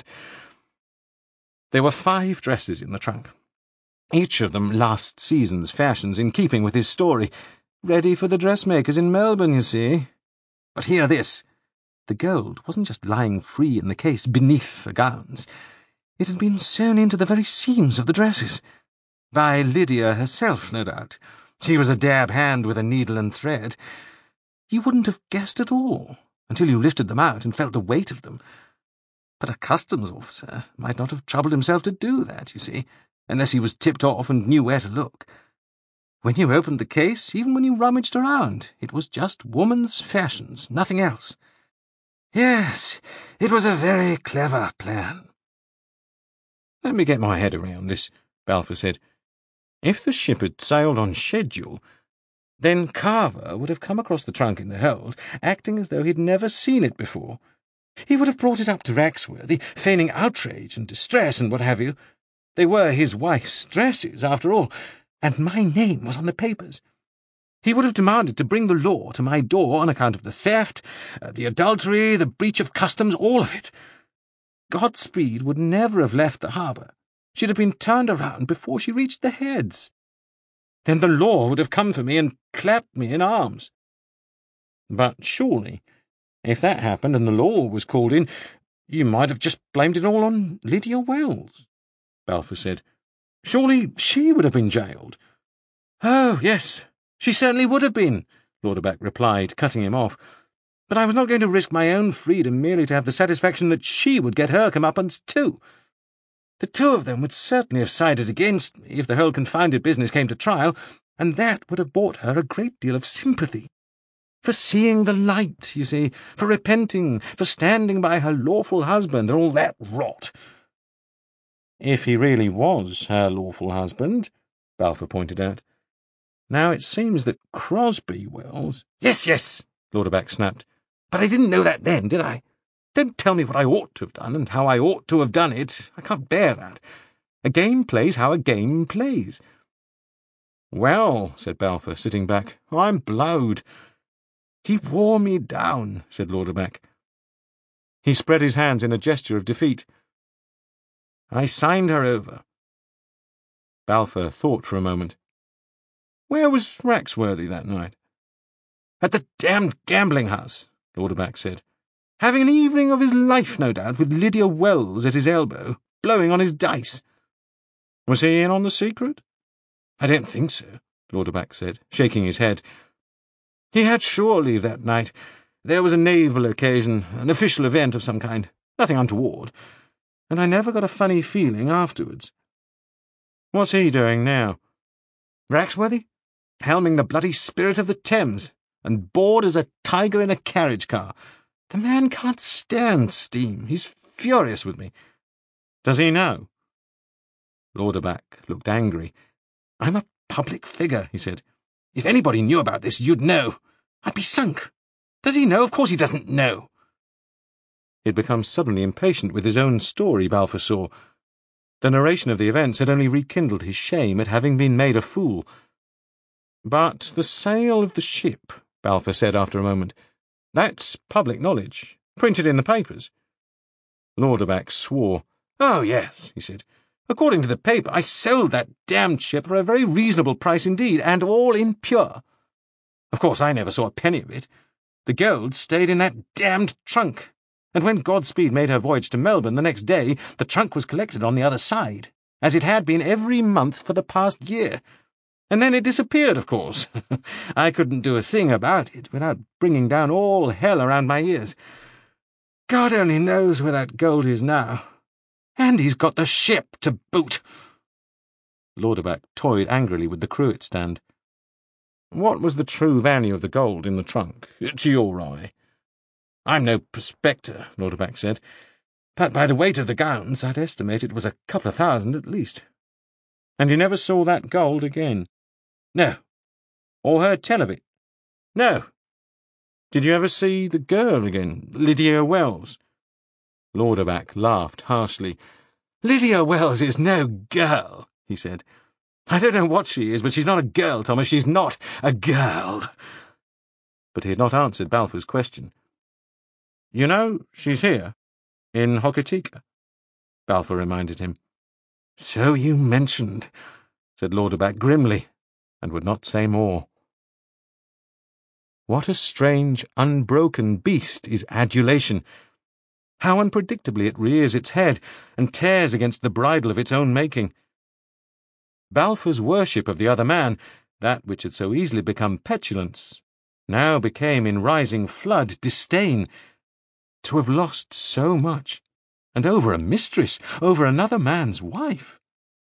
There were five dresses in the trunk, each of them last season's fashions in keeping with his story, ready for the dressmakers in Melbourne, you see. But hear this. The gold wasn't just lying free in the case beneath the gowns. It had been sewn into the very seams of the dresses. By Lydia herself, no doubt. She was a dab hand with a needle and thread. You wouldn't have guessed at all, until you lifted them out and felt the weight of them. But a customs officer might not have troubled himself to do that, you see, unless he was tipped off and knew where to look. When you opened the case, even when you rummaged around, it was just woman's fashions, nothing else. Yes, it was a very clever plan. Let me get my head around this, Balfour said. If the ship had sailed on schedule, then Carver would have come across the trunk in the hold, acting as though he'd never seen it before. He would have brought it up to Raxworthy, feigning outrage and distress and what have you. They were his wife's dresses, after all, and my name was on the papers. He would have demanded to bring the law to my door on account of the theft, uh, the adultery, the breach of customs, all of it. Godspeed would never have left the harbour. She'd have been turned around before she reached the heads. Then the law would have come for me and clapped me in arms. But surely, if that happened and the law was called in, you might have just blamed it all on Lydia Wells, Balfour said. Surely she would have been jailed. Oh, yes, she certainly would have been, Lauderback replied, cutting him off. But I was not going to risk my own freedom merely to have the satisfaction that she would get her comeuppance too. The two of them would certainly have sided against me if the whole confounded business came to trial, and that would have bought her a great deal of sympathy. For seeing the light, you see, for repenting, for standing by her lawful husband, and all that rot. If he really was her lawful husband, Balfour pointed out. Now it seems that Crosby Wells— Yes, yes, Lauderback snapped. But I didn't know that then, did I? Don't tell me what I ought to have done and how I ought to have done it. I can't bear that. A game plays how a game plays. Well, said Balfour, sitting back, I'm blowed. He wore me down, said Lauderback. He spread his hands in a gesture of defeat. I signed her over. Balfour thought for a moment. Where was Raxworthy that night? At the damned gambling house, Lauderback said. Having an evening of his life, no doubt, with Lydia Wells at his elbow, blowing on his dice. Was he in on the secret? I don't think so, Lauderback said, shaking his head. He had shore leave that night. There was a naval occasion, an official event of some kind, nothing untoward, and I never got a funny feeling afterwards. What's he doing now? Raxworthy? Helming the bloody Spirit of the Thames, and bored as a tiger in a carriage car. The man can't stand steam. He's furious with me. Does he know? Lauderback looked angry. I'm a public figure, he said. If anybody knew about this, you'd know. I'd be sunk. Does he know? Of course he doesn't know. He had become suddenly impatient with his own story, Balfour saw. The narration of the events had only rekindled his shame at having been made a fool. But the sale of the ship, Balfour said after a moment, that's public knowledge, printed in the papers. Lauderback swore. Oh, yes, he said. According to the paper, I sold that damned ship for a very reasonable price indeed, and all in pure. Of course, I never saw a penny of it. The gold stayed in that damned trunk, and when Godspeed made her voyage to Melbourne the next day, the trunk was collected on the other side, as it had been every month for the past year. And then it disappeared, of course. I couldn't do a thing about it without bringing down all hell around my ears. God only knows where that gold is now. And he's got the ship to boot. Lauderback toyed angrily with the cruet stand. What was the true value of the gold in the trunk, to your eye? I'm no prospector, Lauderback said, but by the weight of the gowns, I'd estimate it was a couple of thousand at least. And you never saw that gold again? No. Or heard tell of it? No. Did you ever see the girl again, Lydia Wells? Lauderback laughed harshly. Lydia Wells is no girl, he said. I don't know what she is, but she's not a girl, Thomas. She's not a girl. But he had not answered Balfour's question. You know, she's here, in Hokitika, Balfour reminded him. So you mentioned, said Lauderback grimly, and would not say more. What a strange, unbroken beast is adulation! How unpredictably it rears its head and tears against the bridle of its own making. Balfour's worship of the other man, that which had so easily become petulance, now became in rising flood disdain. To have lost so much, and over a mistress, over another man's wife.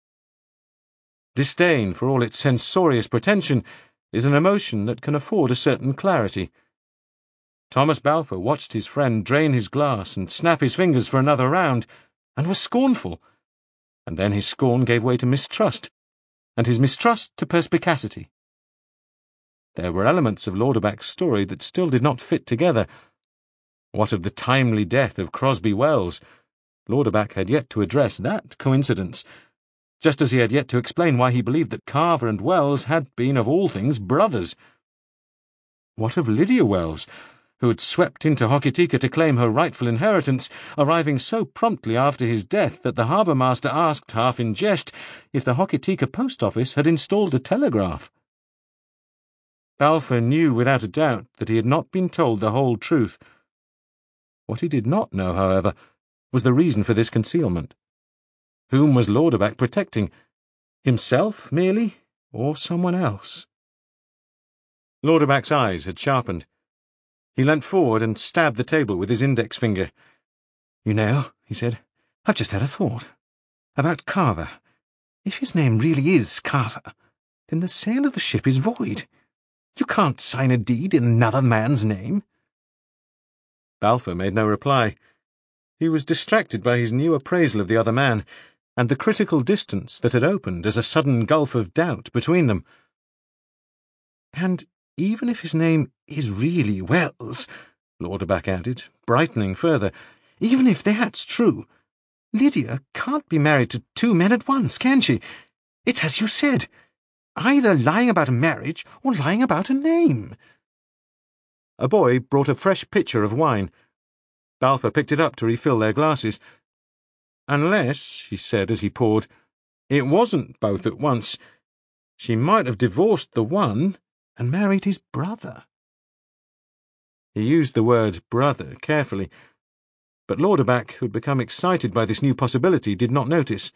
Disdain, for all its censorious pretension, is an emotion that can afford a certain clarity. Thomas Balfour watched his friend drain his glass and snap his fingers for another round, and was scornful. And then his scorn gave way to mistrust, and his mistrust to perspicacity. There were elements of Lauderback's story that still did not fit together. What of the timely death of Crosby Wells? Lauderback had yet to address that coincidence, just as he had yet to explain why he believed that Carver and Wells had been, of all things, brothers. What of Lydia Wells, who had swept into Hokitika to claim her rightful inheritance, arriving so promptly after his death that the harbour-master asked, half in jest, if the Hokitika post office had installed a telegraph? Balfour knew without a doubt that he had not been told the whole truth. What he did not know, however, was the reason for this concealment. Whom was Lauderback protecting? Himself, merely, or someone else? Lauderback's eyes had sharpened. He leant forward and stabbed the table with his index finger. You know, he said, I've just had a thought. About Carver. If his name really is Carver, then the sale of the ship is void. You can't sign a deed in another man's name. Balfour made no reply. He was distracted by his new appraisal of the other man, and the critical distance that had opened as a sudden gulf of doubt between them. And even if his name is really Wells, Lauderback added, brightening further, even if that's true, Lydia can't be married to two men at once, can she? It's as you said, either lying about a marriage or lying about a name. A boy brought a fresh pitcher of wine. Balfour picked it up to refill their glasses. Unless, he said as he poured, it wasn't both at once. She might have divorced the one and married his brother. He used the word brother carefully, but Lauderback, who had become excited by this new possibility, did not notice.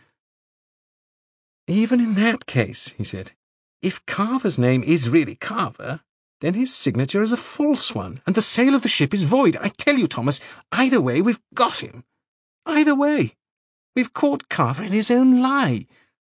"Even in that case," he said, "if Carver's name is really Carver, then his signature is a false one, and the sale of the ship is void. I tell you, Thomas, either way we've got him. Either way. We've caught Carver in his own lie."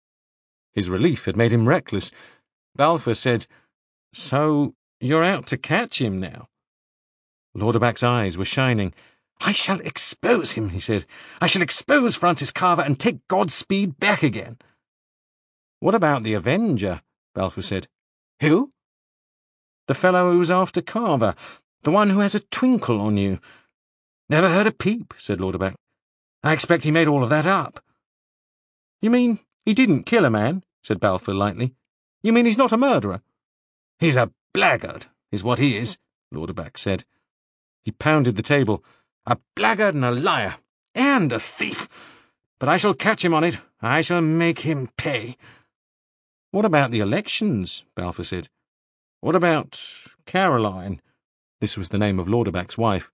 His relief had made him reckless. Balfour said, "So you're out to catch him now?" Lauderback's eyes were shining. "I shall expose him," he said. "I shall expose Francis Carver and take Godspeed back again." "What about the Avenger?" Balfour said. "Who?" "The fellow who's after Carver, the one who has a twinkle on you." "Never heard a peep," said Lauderback. "I expect he made all of that up." "You mean he didn't kill a man?" said Balfour lightly. "You mean he's not a murderer?" "He's a blackguard, is what he is," Lauderback said. He pounded the table. "A blackguard and a liar, and a thief. But I shall catch him on it. I shall make him pay." "What about the elections?" Balfour said. "What about Caroline?" This was the name of Lauderback's wife.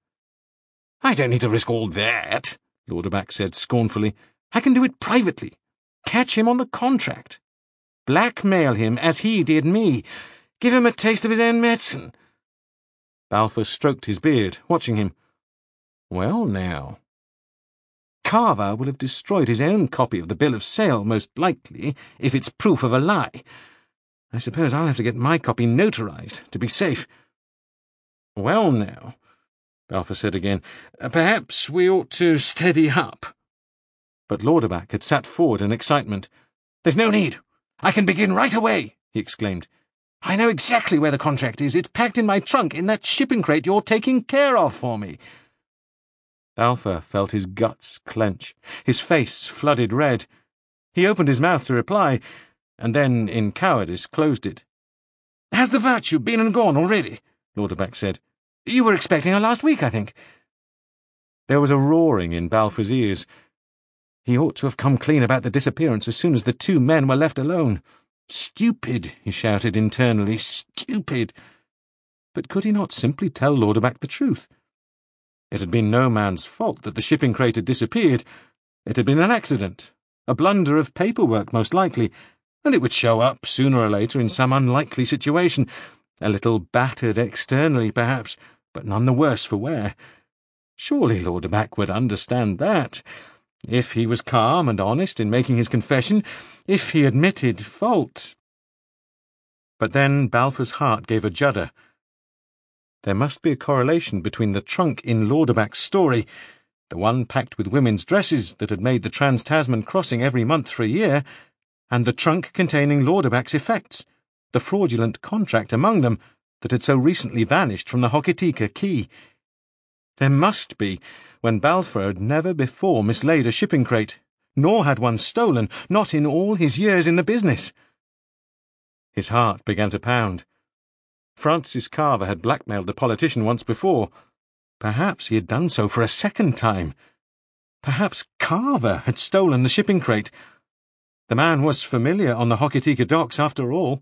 "I don't need to risk all that," Lauderback said scornfully. "I can do it privately. Catch him on the contract. Blackmail him as he did me. Give him a taste of his own medicine." Balfour stroked his beard, watching him. "Well, now." "Carver will have destroyed his own copy of the bill of sale, most likely, if it's proof of a lie. I suppose I'll have to get my copy notarized, to be safe." "Well, now," Balfour said again, "perhaps we ought to steady up." But Lauderback had sat forward in excitement. "There's no need. I can begin right away," he exclaimed. "I know exactly where the contract is. It's packed in my trunk in that shipping crate you're taking care of for me." Balfour felt his guts clench. His face flooded red. He opened his mouth to reply, and then, in cowardice, closed it. "Has the Virtue been and gone already?" Lauderback said. "You were expecting her last week, I think." There was a roaring in Balfour's ears. He ought to have come clean about the disappearance as soon as the two men were left alone. "Stupid," he shouted internally. "Stupid." But could he not simply tell Lauderback the truth? It had been no man's fault that the shipping crate had disappeared. It had been an accident, a blunder of paperwork most likely, and it would show up sooner or later in some unlikely situation, a little battered externally perhaps, but none the worse for wear. Surely Lauderback would understand that. If he was calm and honest in making his confession, if he admitted fault. But then Balfour's heart gave a judder. There must be a correlation between the trunk in Lauderback's story, the one packed with women's dresses that had made the Trans-Tasman crossing every month for a year, and the trunk containing Lauderback's effects, the fraudulent contract among them that had so recently vanished from the Hokitika Quay. There must be, when Balfour had never before mislaid a shipping crate, nor had one stolen, not in all his years in the business. His heart began to pound. Francis Carver had blackmailed the politician once before. Perhaps he had done so for a second time. Perhaps Carver had stolen the shipping crate. The man was familiar on the Hokitika docks after all.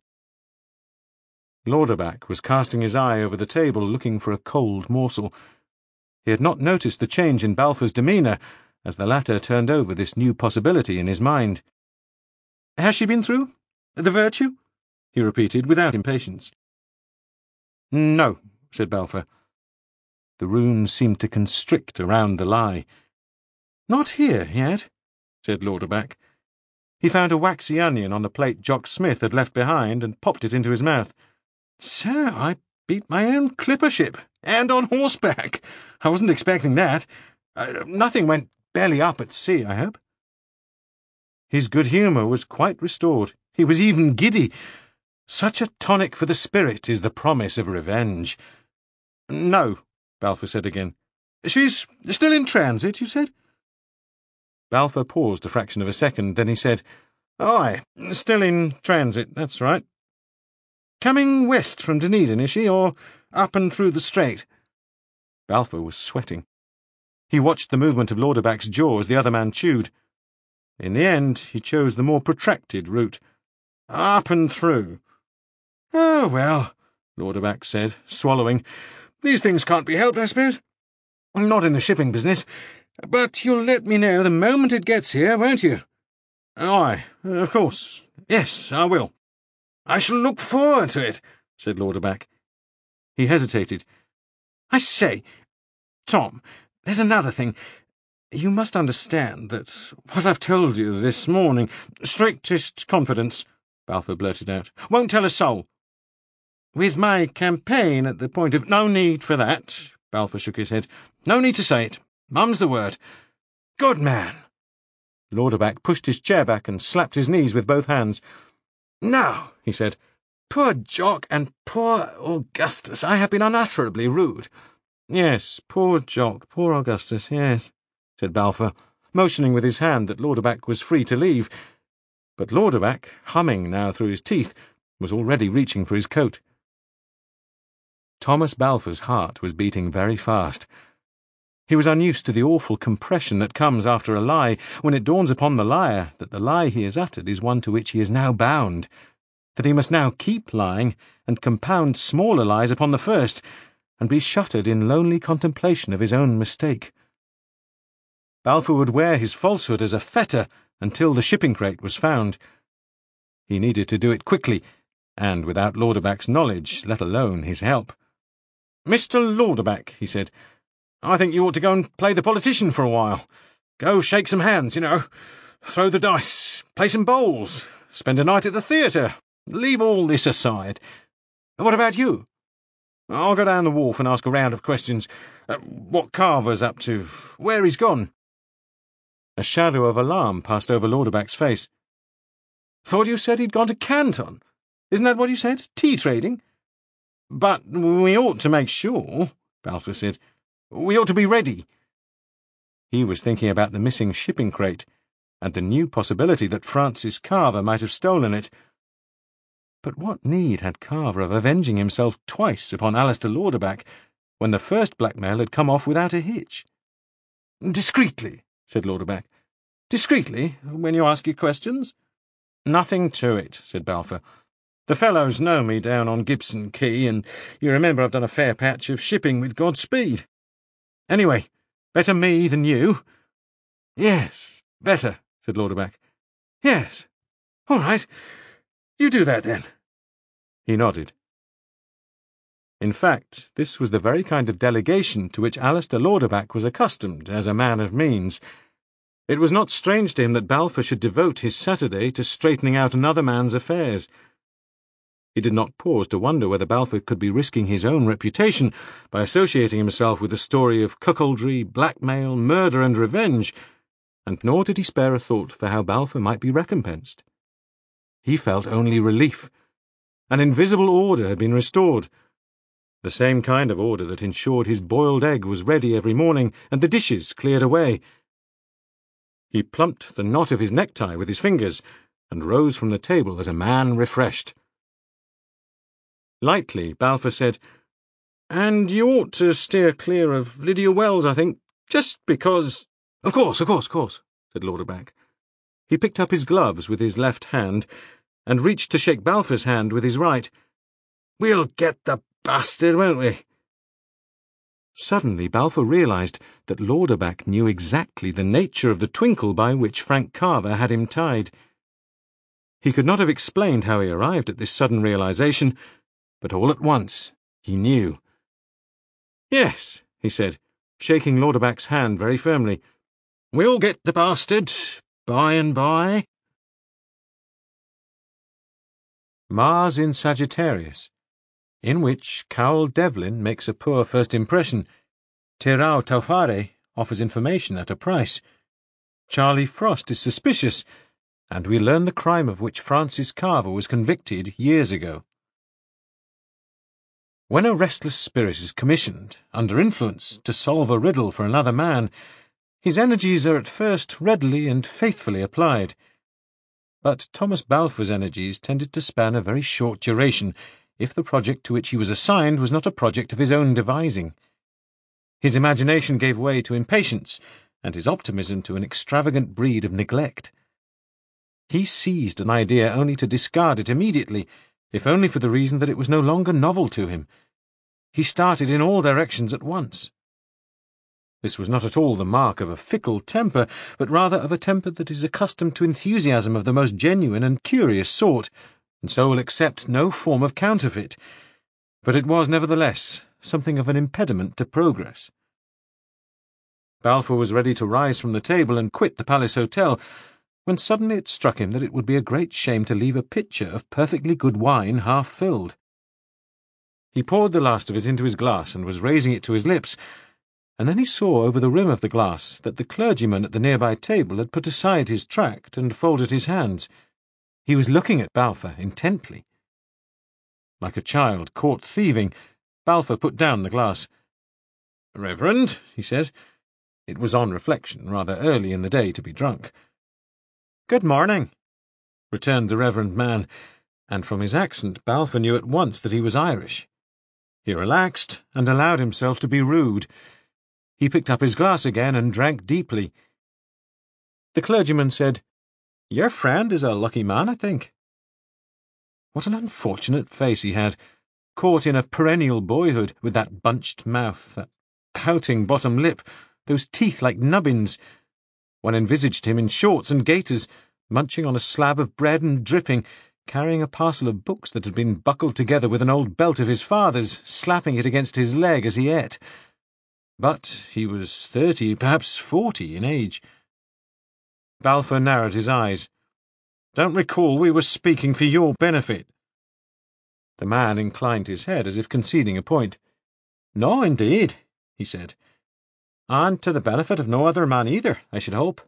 Lauderback was casting his eye over the table looking for a cold morsel. He had not noticed the change in Balfour's demeanour as the latter turned over this new possibility in his mind. "Has she been through? The Virtue?" he repeated without impatience. "No," said Balfour. The room seemed to constrict around the lie. "Not here yet," said Lauderback. He found a waxy onion on the plate Jock Smith had left behind and popped it into his mouth. "So I beat my own clipper ship, and on horseback. I wasn't expecting that. Uh, nothing went belly up at sea, I hope." His good humour was quite restored. He was even giddy. Such a tonic for the spirit is the promise of revenge. "No," Balfour said again. "She's still in transit, you said?" Balfour paused a fraction of a second, then he said, "Aye, still in transit, that's right. Coming west from Dunedin, is she, or up and through the strait?" Balfour was sweating. He watched the movement of Lauderback's jaw as the other man chewed. In the end, he chose the more protracted route. "Up and through." "Oh, well," Lauderback said, swallowing. These things can't be helped, I suppose. Not in the shipping business. But you'll let me know the moment it gets here, won't you? Aye, of course. Yes, I will. I shall look forward to it, said Lauderback. He hesitated. I say, Tom, there's another thing. You must understand that what I've told you this morning— Strictest confidence, Balfour blurted out. Won't tell a soul. With my campaign at the point of— No need for that, Balfour shook his head. No need to say it. Mum's the word. Good man. Lauderback pushed his chair back and slapped his knees with both hands. Now, he said, poor Jock and poor Augustus, I have been unutterably rude. Yes, poor Jock, poor Augustus, yes, said Balfour, motioning with his hand that Lauderback was free to leave. But Lauderback, humming now through his teeth, was already reaching for his coat. Thomas Balfour's heart was beating very fast. He was unused to the awful compression that comes after a lie, when it dawns upon the liar that the lie he has uttered is one to which he is now bound, that he must now keep lying and compound smaller lies upon the first, and be shuttered in lonely contemplation of his own mistake. Balfour would wear his falsehood as a fetter until the shipping crate was found. He needed to do it quickly, and without Lauderback's knowledge, let alone his help. Mister Lauderback, he said, I think you ought to go and play the politician for a while. Go shake some hands, you know. Throw the dice, play some bowls, spend a night at the theatre. Leave all this aside. What about you? I'll go down the wharf and ask a round of questions. Uh, what Carver's up to, where he's gone. A shadow of alarm passed over Lauderback's face. Thought you said he'd gone to Canton. Isn't that what you said? Tea trading? But we ought to make sure, Balfour said. We ought to be ready. He was thinking about the missing shipping crate, and the new possibility that Francis Carver might have stolen it. But what need had Carver of avenging himself twice upon Alistair Lauderback, when the first blackmail had come off without a hitch? Discreetly, said Lauderback. Discreetly, when you ask your questions? Nothing to it, said Balfour. The fellows know me down on Gibson Quay, and you remember I've done a fair patch of shipping with Godspeed. Anyway, better me than you. Yes, better, said Lauderback. Yes. All right. You do that, then. He nodded. In fact, this was the very kind of delegation to which Alistair Lauderback was accustomed as a man of means. It was not strange to him that Balfour should devote his Saturday to straightening out another man's affairs. He did not pause to wonder whether Balfour could be risking his own reputation by associating himself with a story of cuckoldry, blackmail, murder, and revenge, and nor did he spare a thought for how Balfour might be recompensed. He felt only relief. An invisible order had been restored, the same kind of order that ensured his boiled egg was ready every morning and the dishes cleared away. He plumped the knot of his necktie with his fingers and rose from the table as a man refreshed. Lightly, Balfour said, And you ought to steer clear of Lydia Wells, I think, just because— Of course, of course, of course, said Lauderback. He picked up his gloves with his left hand and reached to shake Balfour's hand with his right. We'll get the bastard, won't we? Suddenly Balfour realised that Lauderback knew exactly the nature of the twinkle by which Frank Carver had him tied. He could not have explained how he arrived at this sudden realisation, but all at once he knew. Yes, he said, shaking Lauderback's hand very firmly. We'll get the bastard by and by. Mars in Sagittarius, in which Cowell Devlin makes a poor first impression, Terao Taufare offers information at a price, Charlie Frost is suspicious, and we learn the crime of which Francis Carver was convicted years ago. When a restless spirit is commissioned, under influence, to solve a riddle for another man, his energies are at first readily and faithfully applied. But Thomas Balfour's energies tended to span a very short duration, if the project to which he was assigned was not a project of his own devising. His imagination gave way to impatience, and his optimism to an extravagant breed of neglect. He seized an idea only to discard it immediately, if only for the reason that it was no longer novel to him. He started in all directions at once. This was not at all the mark of a fickle temper, but rather of a temper that is accustomed to enthusiasm of the most genuine and curious sort, and so will accept no form of counterfeit. But it was, nevertheless, something of an impediment to progress. Balfour was ready to rise from the table and quit the Palace Hotel, when suddenly it struck him that it would be a great shame to leave a pitcher of perfectly good wine half filled. He poured the last of it into his glass and was raising it to his lips, and then he saw over the rim of the glass that the clergyman at the nearby table had put aside his tract and folded his hands. He was looking at Balfour intently. Like a child caught thieving, Balfour put down the glass. "Reverend," he said. It was on reflection rather early in the day to be drunk. "Good morning," returned the reverend man, and from his accent Balfour knew at once that he was Irish. He relaxed and allowed himself to be rude. He picked up his glass again and drank deeply. The clergyman said, "Your friend is a lucky man, I think." What an unfortunate face he had, caught in a perennial boyhood, with that bunched mouth, that pouting bottom lip, those teeth like nubbins. One envisaged him in shorts and gaiters, munching on a slab of bread and dripping, carrying a parcel of books that had been buckled together with an old belt of his father's, slapping it against his leg as he ate. But he was thirty, perhaps forty, in age. Balfour narrowed his eyes. "Don't recall we were speaking for your benefit." The man inclined his head as if conceding a point. "No, indeed," he said. "And to the benefit of no other man either, I should hope."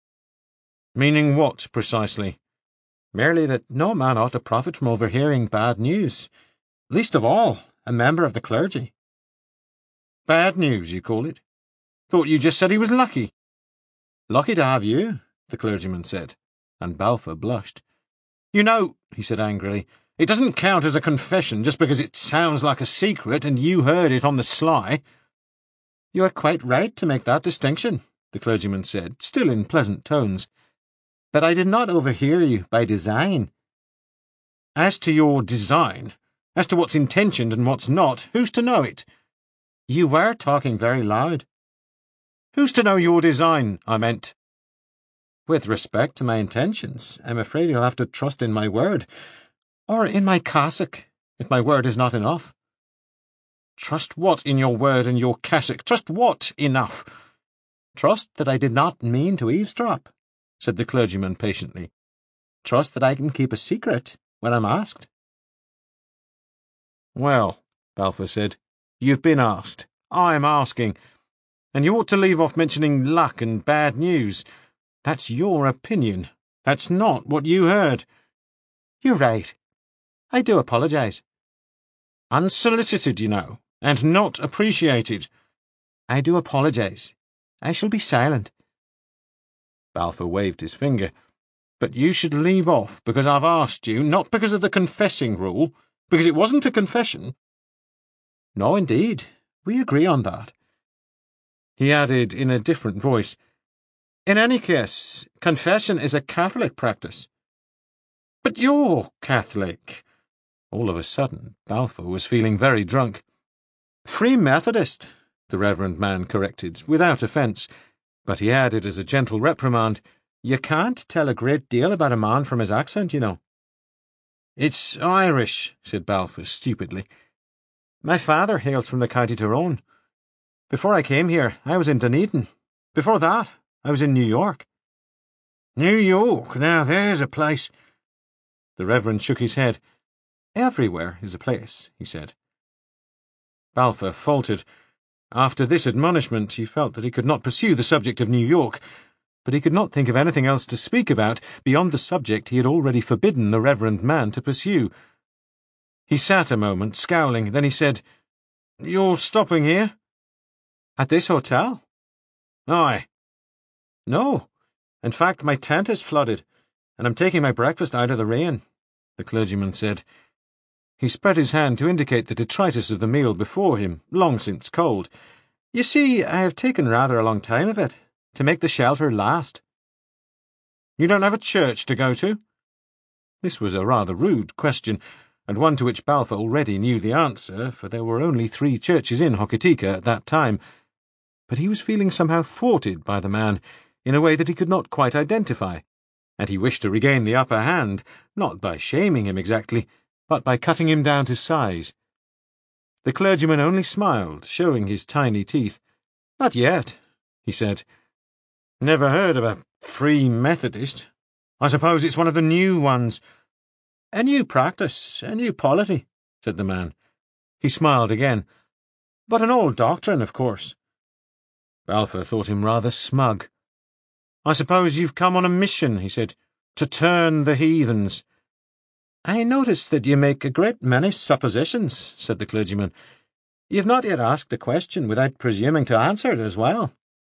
"Meaning what, precisely?" "Merely that no man ought to profit from overhearing bad news, least of all a member of the clergy." "Bad news, you call it? Thought you just said he was lucky." "Lucky to have you," the clergyman said, and Balfour blushed. "You know," he said angrily, "it doesn't count as a confession just because it sounds like a secret and you heard it on the sly." "You are quite right to make that distinction," the clergyman said, still in pleasant tones. "But I did not overhear you by design." "As to your design, as to what's intentioned and what's not, who's to know it?" "You were talking very loud." "Who's to know your design, I meant?" "With respect to my intentions, I'm afraid you'll have to trust in my word, or in my cassock, if my word is not enough." "Trust what in your word and your cassock? Trust what enough?" "Trust that I did not mean to eavesdrop," said the clergyman patiently. "Trust that I can keep a secret when I'm asked." "Well," Balfour said, "you've been asked. I'm asking. And you ought to leave off mentioning luck and bad news. That's your opinion. That's not what you heard." "You're right. I do apologise." "Unsolicited, you know, and not appreciated." "I do apologise. I shall be silent." Balfour waved his finger. "But you should leave off because I've asked you, not because of the confessing rule, because it wasn't a confession." "No, indeed. We agree on that." He added in a different voice, "In any case, confession is a Catholic practice." "But you're Catholic." All of a sudden, Balfour was feeling very drunk. "Free Methodist," the reverend man corrected, without offence, but he added as a gentle reprimand, "You can't tell a great deal about a man from his accent, you know." "It's Irish," said Balfour stupidly. "My father hails from the County Tyrone. Before I came here, I was in Dunedin. Before that, I was in New York." "New York, now there's a place." The Reverend shook his head. "Everywhere is a place," he said. Balfour faltered. After this admonishment, he felt that he could not pursue the subject of New York, but he could not think of anything else to speak about beyond the subject he had already forbidden the reverend man to pursue. He sat a moment, scowling, then he said, "You're stopping here?" "At this hotel?" "Aye." "No. In fact, my tent is flooded, and I'm taking my breakfast out of the rain," the clergyman said. He spread his hand to indicate the detritus of the meal before him, long since cold. "You see, I have taken rather a long time of it, to make the shelter last." "You don't have a church to go to?" This was a rather rude question, and one to which Balfour already knew the answer, for there were only three churches in Hokitika at that time. But he was feeling somehow thwarted by the man in a way that he could not quite identify, and he wished to regain the upper hand, not by shaming him exactly, but by cutting him down to size. The clergyman only smiled, showing his tiny teeth. "Not yet," he said. "Never heard of a Free Methodist. I suppose it's one of the new ones. A new practice, a new polity," said the man. He smiled again. "But an old doctrine, of course." Balfour thought him rather smug. "I suppose you've come on a mission," he said, "to turn the heathens." "I notice that you make a great many suppositions," said the clergyman. "You've not yet asked a question without presuming to answer it as well."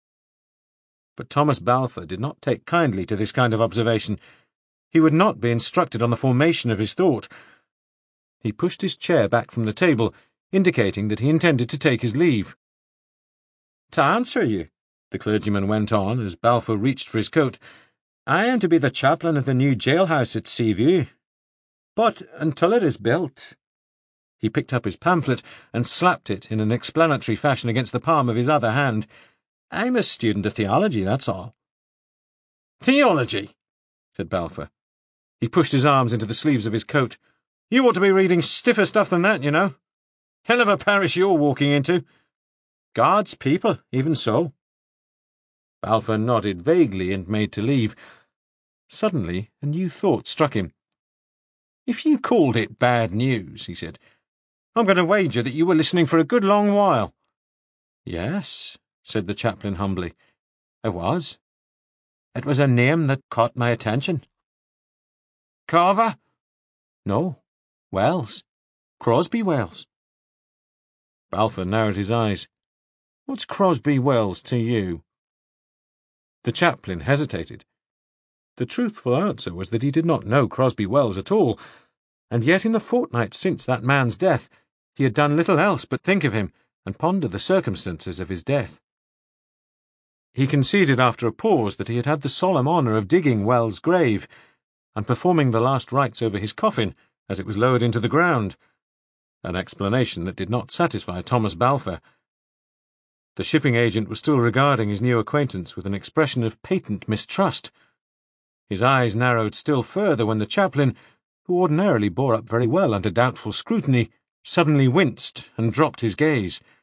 But Thomas Balfour did not take kindly to this kind of observation. He would not be instructed on the formation of his thought. He pushed his chair back from the table, indicating that he intended to take his leave. "To answer you," the clergyman went on, as Balfour reached for his coat, "I am to be the chaplain of the new jailhouse at Seaview. But until it is built—" He picked up his pamphlet and slapped it in an explanatory fashion against the palm of his other hand. "I'm a student of theology, that's all." "Theology?" said Balfour. He pushed his arms into the sleeves of his coat. "You ought to be reading stiffer stuff than that, you know. Hell of a parish you're walking into. God's people, even so." Balfour nodded vaguely and made to leave. Suddenly a new thought struck him. "If you called it bad news," he said, "I'm going to wager that you were listening for a good long while." "Yes," said the chaplain humbly, "I was. It was a name that caught my attention." "Carver?" "No, Wells. Crosby Wells." Balfour narrowed his eyes. "What's Crosby Wells to you?" The chaplain hesitated. The truthful answer was that he did not know Crosby Wells at all, and yet in the fortnight since that man's death he had done little else but think of him and ponder the circumstances of his death. He conceded after a pause that he had had the solemn honour of digging Wells' grave and performing the last rites over his coffin as it was lowered into the ground, an explanation that did not satisfy Thomas Balfour. The shipping agent was still regarding his new acquaintance with an expression of patent mistrust. His eyes narrowed still further when the chaplain, who ordinarily bore up very well under doubtful scrutiny, suddenly winced and dropped his gaze.